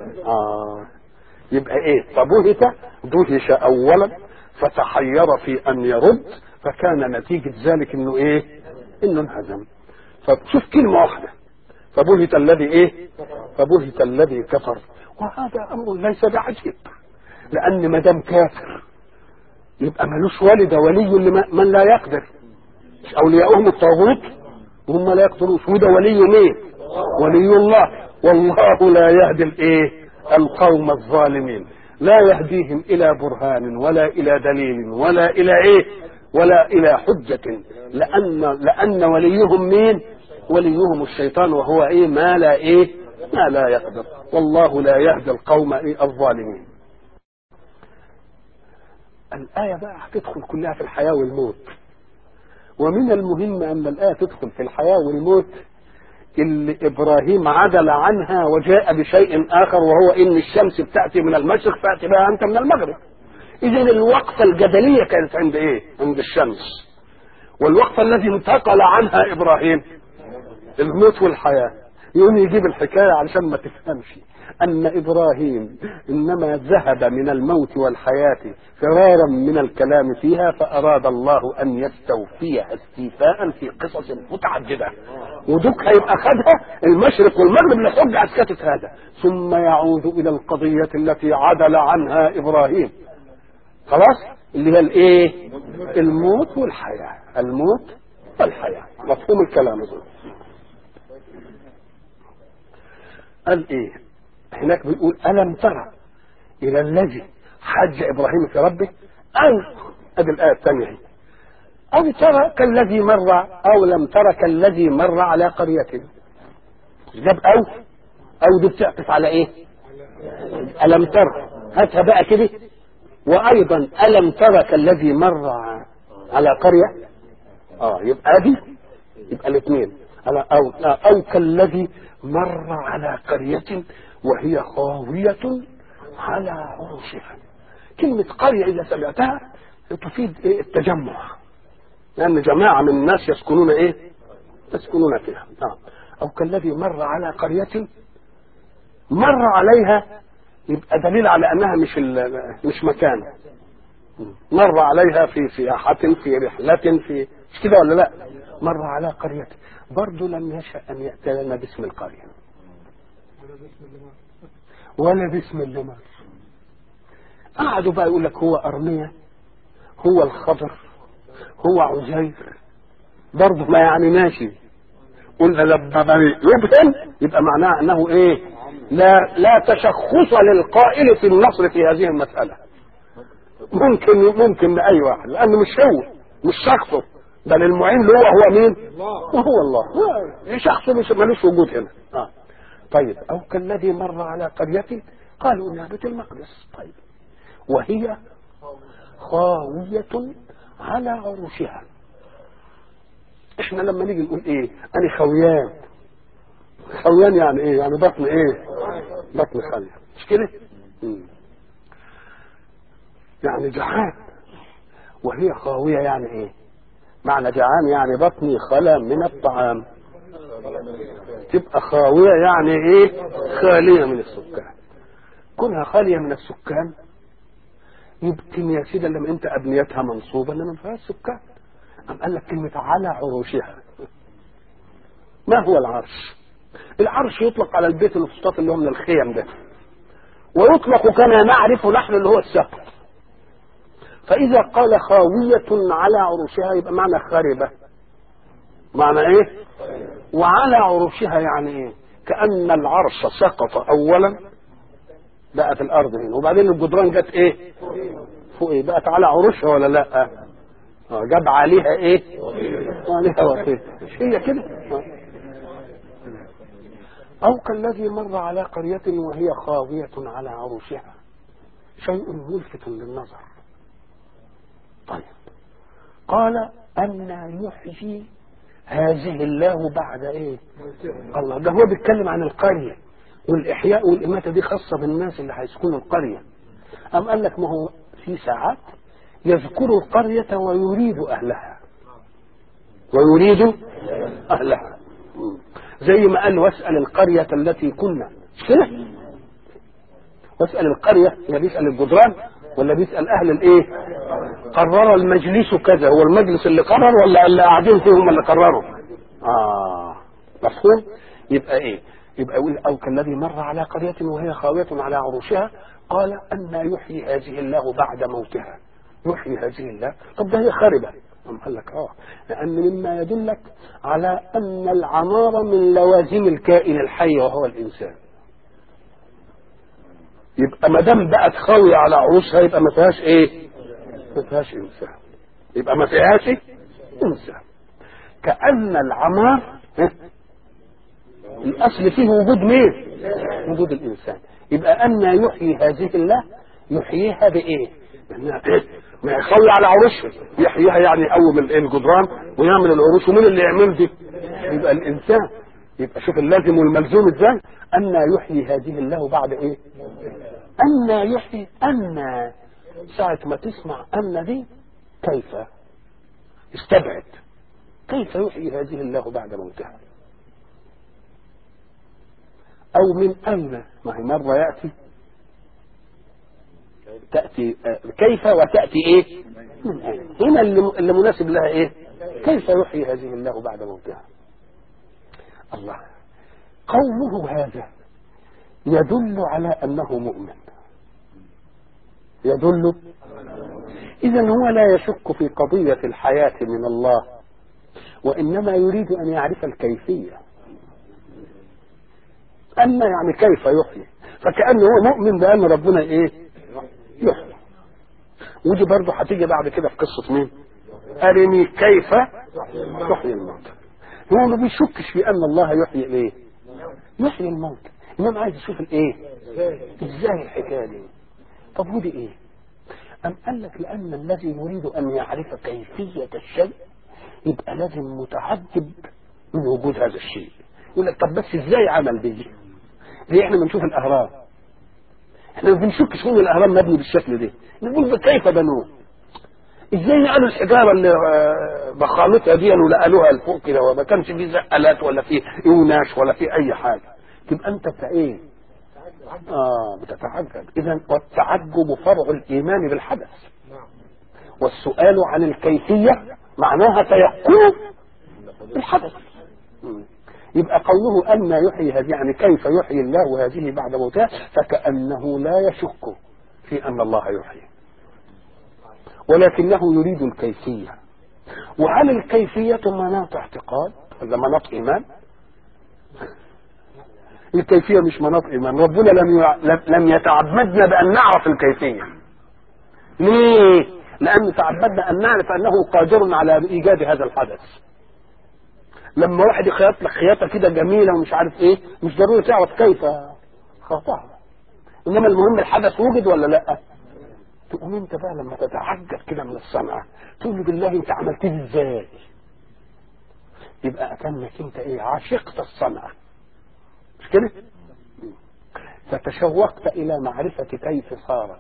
يبقى ايه؟ فبهت دهش اولا فتحير في ان يرد، فكان نتيجة ذلك انه ايه؟ انه انهزم. فشوف كلمة واحدة، فبهت الذي ايه؟ فبهت الذي كفر. وهذا امر ليس بعجيب، لان ما دام كافر يبقى ملوش والد ولي من لا يقدر. اولياؤهم الطاغوت وهم لا يقدروش، وده ولي مين؟ ولي الله. والله لا يهدي الايه؟ القوم الظالمين. لا يهديهم الى برهان ولا الى دليل ولا الى ايه؟ ولا الى حجة، لان وليهم مين؟ وليهم الشيطان، وهو ايه؟ ما لا يقدر. والله لا يهدي القوم الظالمين. الآية بقى هتدخل كلها في الحياة والموت، ومن المهم أن الآية تدخل في الحياة والموت اللي إبراهيم عدل عنها وجاء بشيء آخر، وهو إن الشمس بتأتي من المشرق فأتي بها أنت من المغرب. إذن الوقفة الجدلية كانت عند إيه؟ عند الشمس. والوقفة الذي انتقل عنها إبراهيم الموت والحياة. يقوم يجيب الحكاية علشان ما تفهمش أن إبراهيم إنما ذهب من الموت والحياة فرارا من الكلام فيها، فأراد الله أن يستوفيها استيفاء في قصص متعددة، ودك هيبقى خدها المشرق والمغرب لحجة أسكتت هذا، ثم يعود إلى القضية التي عدل عنها إبراهيم. خلاص اللي هي الإيه؟ الموت والحياة. الموت والحياة. مفهوم الكلام ده؟ قال إيه هناك؟ بيقول ألم ترى إلى الذي حج إبراهيم في ربه، أو أدي الآية الثانية، أو ترى كالذي مر، أو لم ترى كالذي مر على قرية. جاب أو دي بتعطف على إيه؟ ألم ترى، هاتها بقى كده. وأيضا ألم ترى كالذي مر على قرية، يبقى دي، يبقى الاثنين. أو كالذي مر على قرية وهي خاوية على عروشها. كلمة قرية إذا سمعتها تفيد إيه؟ التجمع، لأن جماعة من الناس يسكنون إيه؟ يسكنون فيها. أو كالذي مر على قرية مر عليها، يبقى دليل على أنها مش مكان. مر عليها في سياحة، في رحلة، في مش كده ولا لا؟ مر على قرية. برضو لم يشأ أن يأتي لنا باسم القرية ولا باسم اللمار. قعدوا بقى يقول لك هو أرمية، هو الخضر، هو عزير، برضو ما يعني ماشي. قلنا لما يبهم يبقى معناه أنه إيه؟ لا تشخص للقائل في النصر في هذه المسألة. ممكن لأي واحد، لأنه مش شخصه، بل المعين له هو مين؟ وهو الله. شخصه ملوش وجود هنا. طيب أو كالذي مر على قرية قالوا إنها بيت المقدس. طيب وهي خاوية على عروشها. احنا لما نيجي نقول ايه؟ أنا خويان يعني ايه؟ يعني بطن ايه؟ بطن خالية، مش كده؟ يعني جعان. وهي خاوية يعني ايه؟ معنى جعان يعني بطني خلا من الطعام. تبقى خاوية يعني ايه؟ خالية من السكان. كونها خالية من السكان يمكن يا سيدي لما انت ابنيتها منصوبة انما ما فيهاش سكان. قال لك كلمة على عروشها. ما هو العرش؟ العرش يطلق على البيت الفسطاط اللي هو من الخيم ده، ويطلق كما نعرف نحن اللي هو السقف. فإذا قال خاوية على عروشها يبقى معنى خاربة. معنى ايه؟ وعلى عروشها يعني ايه؟ كأن العرش سقط اولا بقى في الارض هنا، وبعدين الجدران جت ايه؟ فوق ايه؟ بقت على عروشها ولا لا؟ جاب عليها ايه؟ عليها وطيه. مش هي كده؟ او كالذي مر على قرية وهي خاوية على عروشها، شيء ملفت للنظر. طيب قال أن يحيي هذه الله بعد ايه؟ الله، ده هو بيتكلم عن القرية، والإحياء والإماتة دي خاصة بالناس اللي هيسكنوا القرية. أم قال لك ما هو في ساعات يذكر القرية ويريد أهلها، ويريد أهلها، زي ما قال واسأل القرية التي كنا، مش كده؟ واسأل القرية، اللي بيسأل الجدران ولا بيسأل أهل الإيه؟ قرر المجلس كذا، هو المجلس اللي قرر ولا اللي قاعدين فيه هم اللي قرروا؟ مفهوم؟ يبقى إيه؟ يبقى يقول أو كالذي مر على قرية وهي خاوية على عروشها قال أن يحيي هذه الله بعد موتها. يحيي هذه الله، طب ده هي خاربة. قال لك لأن مما يدلك على أن العمارة من لوازم الكائن الحي وهو الإنسان. يبقى ما دام بقت خاوية على عروشها يبقى ما فيهاش ايه؟ ما فيهاش انسان. يبقى ما فيهاش انسان. كأن العمار الاصل فيه وجود مين؟ وجود الانسان. يبقى أن يحيي هذه الله يحييها بايه؟ ما يخلي على عروشها، يحييها يعني يقوم الجدران ويعمل العروش، ومين اللي يعمل دي؟ يبقى الانسان. يبقى شوف اللازم والملزوم ازاي. أن يحيي هذه الله بعد ايه؟ أن يحيي، أن ساعة ما تسمع أن دي كيف استبعد، كيف يحيي هذه الله بعد موتها؟ أو من أين؟ ما هي مرة يأتي تأتي كيف وتأتي إيه؟ من أين؟ هنا اللي مناسب لها إيه؟ كيف يحيي هذه الله بعد موتها؟ الله، قوله هذا يدل على أنه مؤمن، يدل. إذا هو لا يشك في قضية الحياة من الله، وإنما يريد أن يعرف الكيفية. أما يعني كيف يحيي، فكأنه هو مؤمن بأن ربنا إيه؟ يحيي. ودي برضه هتيجي بعد كده في قصة مين؟ أرني كيف يحيي الموتى. هو ما بيشكش في أن الله يحيي إيه؟ يحيي الموتى، إنما عايز يشوف الإيه؟ إزاي الحكاية دي؟ طب ودي إيه؟ أم قال لك لأن الذي يريد أن يعرف كيفية الشيء يبقى لازم متعجب من وجود هذا الشيء. يقول لك طب بس إزاي عمل دي؟ زي إحنا بنشوف الأهرام، إحنا ما بنشكش إن الأهرام مبني بالشكل ده، نقول كيف بنوه؟ إزاي نقلوا الحجارة اللي بخالتها دي ونقلوها لفوق كده وما كانش فيه زقلات ولا فيه يوناش ولا فيه أي حاجة؟ تبقى أنت إيه؟ بتتعجب. إذن والتعجب فرع الإيمان بالحدث، والسؤال عن الكيفية معناها تيقن الحدث. يبقى قوله أن يحيي هذه يعني كيف يحيي الله هذه بعد موتها، فكأنه لا يشك في أن الله يحيي، ولكنه يريد الكيفية. وهل الكيفية مناط اعتقاد ولا مناط إيمان؟ الكيفية مش مناط إيمان. ربنا لم يتعبدنا بأن نعرف الكيفية. ليه؟ لأن تعبدنا أن نعرف أنه قادر على إيجاد هذا الحدث. لما واحد يخيط لك خياطة كده جميلة ومش عارف إيه، مش ضروري تعرف كيف خاطها، إنما المهم الحدث وجد ولا لأ. تقوم أنت بقى لما تتعجب كده من الصنعة تقول له بالله أنت عملتيه إزاي؟ يبقى أكنك أنت إيه؟ عشقت الصنعة، مش كده؟ فتشوقت إلى معرفة كيف صارت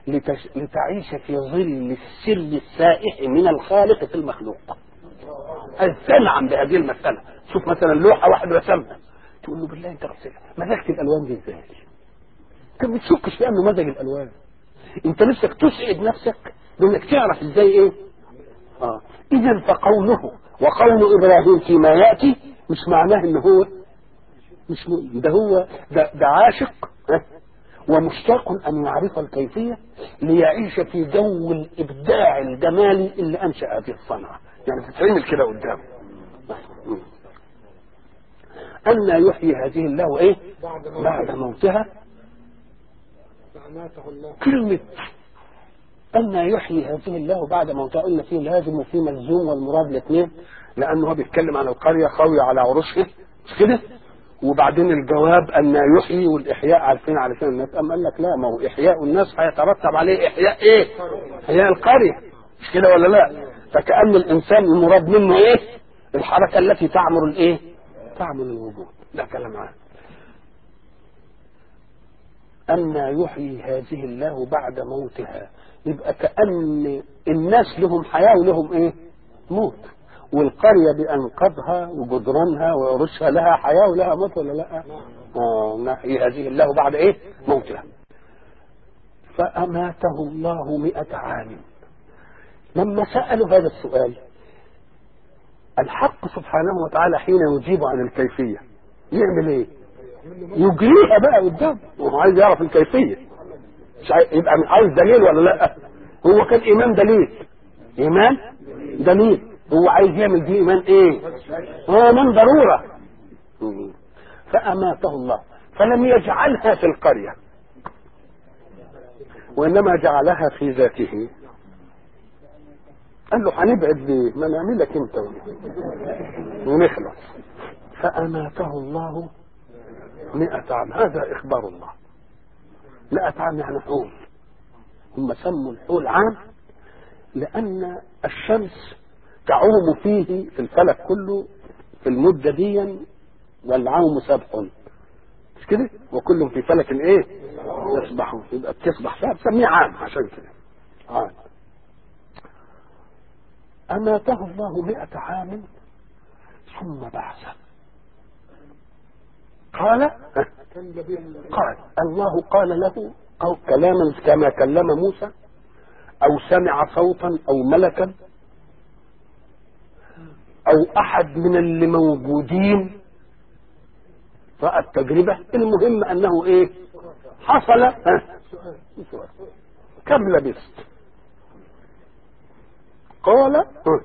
لتعيش في ظل السر السائح من الخالق في المخلوق. تنعم بهذه المساله. شوف مثلا لوحه واحد رسمها تقول له بالله انت مزجت الالوان دي ازاي؟ انت ما بتشكش في انه مزج الالوان، انت نفسك تسعد نفسك بانك تعرف ازاي ايه. اذا فقوله وقول ابراهيم فيما ياتي مش معناه ان هو مش ده هو ده عاشق ومشتاق ان يعرف الكيفيه ليعيش في جو الابداع الجمالي اللي انشا هذه الصنعه، يعني تتعمل كده قدامه. أن يحيي هذه الله ايه بعد موتها. كلمة أن يحيي هذه الله بعد موتها قلنا فيه لازم وفيه ملزوم والمراد الاثنين، لأنه هو بيتكلم عن القرية خاوية على عروشها مش كده، وبعدين الجواب أن يحيي والإحياء عارفين علشان الناس. أم قال لك لا، ما هو إحياء الناس هيترتب عليه إحياء ايه؟ إحياء القرية مش كده ولا لا؟ فكأن الإنسان المراد منه ايه؟ الحركة التي تعمر الايه؟ تعمل الوجود. لا كلام عنه. أن يحيي هذه الله بعد موتها، يبقى كأن الناس لهم حياة ولهم ايه؟ موت. والقرية بأنقاضها وجدرانها وعروشها لها حياة ولها موت ولا لا؟ نحيي هذه الله بعد ايه؟ موتها. فأماته الله 100 عام. لما سألوا هذا السؤال الحق سبحانه وتعالى حين يجيب عن الكيفية يعمل ايه؟ يجريها بقى قدام، وهو عايز يعرف الكيفية، مش يبقى عايز دليل ولا لا؟ هو كان ايمان دليل، ايمان دليل، هو عايز يعمل دي ايمان ايه؟ ايمان ضرورة. فأماته الله فلم يجعلها في القرية وإنما جعلها في ذاته. قال له هنبعد ليه؟ ما نعمل لك انت ونخلص. فأماته الله 100 عام. هذا إخبار الله. 100 عام يعني حول. هم سموا الحول عام لأن الشمس تعوم فيه في الفلك كله في المدة دي، والعوم سبح مش كده، وكلهم في فلك ايه يسبحون، يبقى بتسبح فيها بسميه عام عشان كده عام. أماته الله 100 عام ثم بعثه. قال الله قال له كلاما كما كلم موسى أو سمع صوتا أو ملكا أو أحد من اللي موجودين رأى التجربة. المهم أنه إيه حصل. كم لبثت؟ قال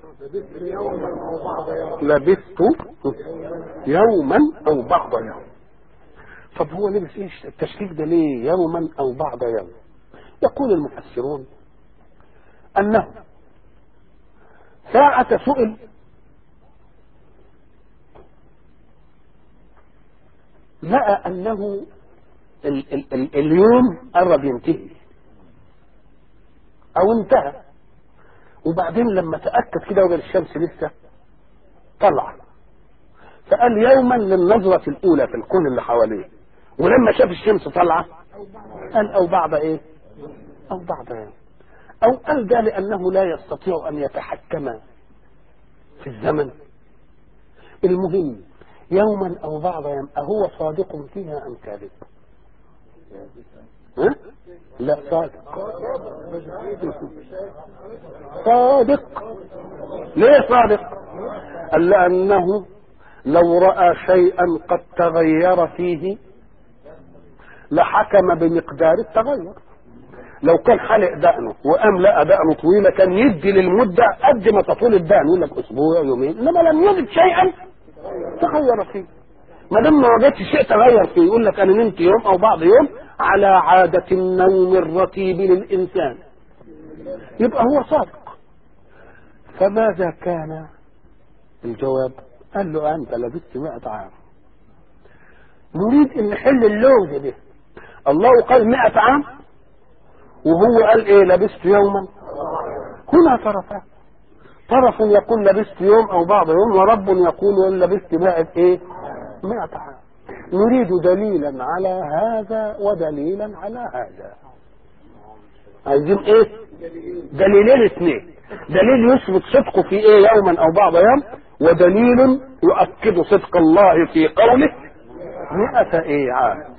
لبثت يوما أو بعض يوم. طب هو لبث ايش التشكيك ده ليه يوما أو بعض يوم؟ يقول المفسرون أنه ساعة سئل لقى أنه اليوم قرب ينتهي أو انتهى، وبعدين لما تأكد كده وجد الشمس لسه طلع، فقال يوما للنظرة الأولى في الكون اللي حواليه، ولما شاف الشمس طلعة قال أو بعد إيه؟ أو بعد يوم. أو قال ده لأنه لا يستطيع أن يتحكم في الزمن. المهم يوما أو بعض يوم، أهو صادق فيها أم كاذب؟ لا صادق. صادق. ليه صادق؟ قال لأنه لو رأى شيئا قد تغير فيه لحكم بمقدار التغير. لو كان حلق دقنه وقام لقى دقنه طويله كان يدي للمده قد ما تطول الدقن، يقول لك اسبوع يومين، انما لم يجد شيئا تغير فيه. ما دام ما وجدش شيء تغير فيه يقول لك انا نمت يوم او بعض يوم على عاده النوم الرتيب للانسان، يبقى هو صادق. فماذا كان الجواب؟ قال له انت لبثت 100 عام. نريد ان نحل اللغز ده. الله قال 100 عام وهو قال ايه لبثت يوما. هنا طرفان، طرف يقول لبثت يوم او بعض يوم، ورب يقول لبثت بعد ايه 100 عام. نريد دليلا على هذا ودليلا على هذا. عايزين ايه؟ دليلين اثنين، دليل يثبت صدقه في ايه يوما او بعض يوم، ودليل يؤكد صدق الله في قوله 100 عام.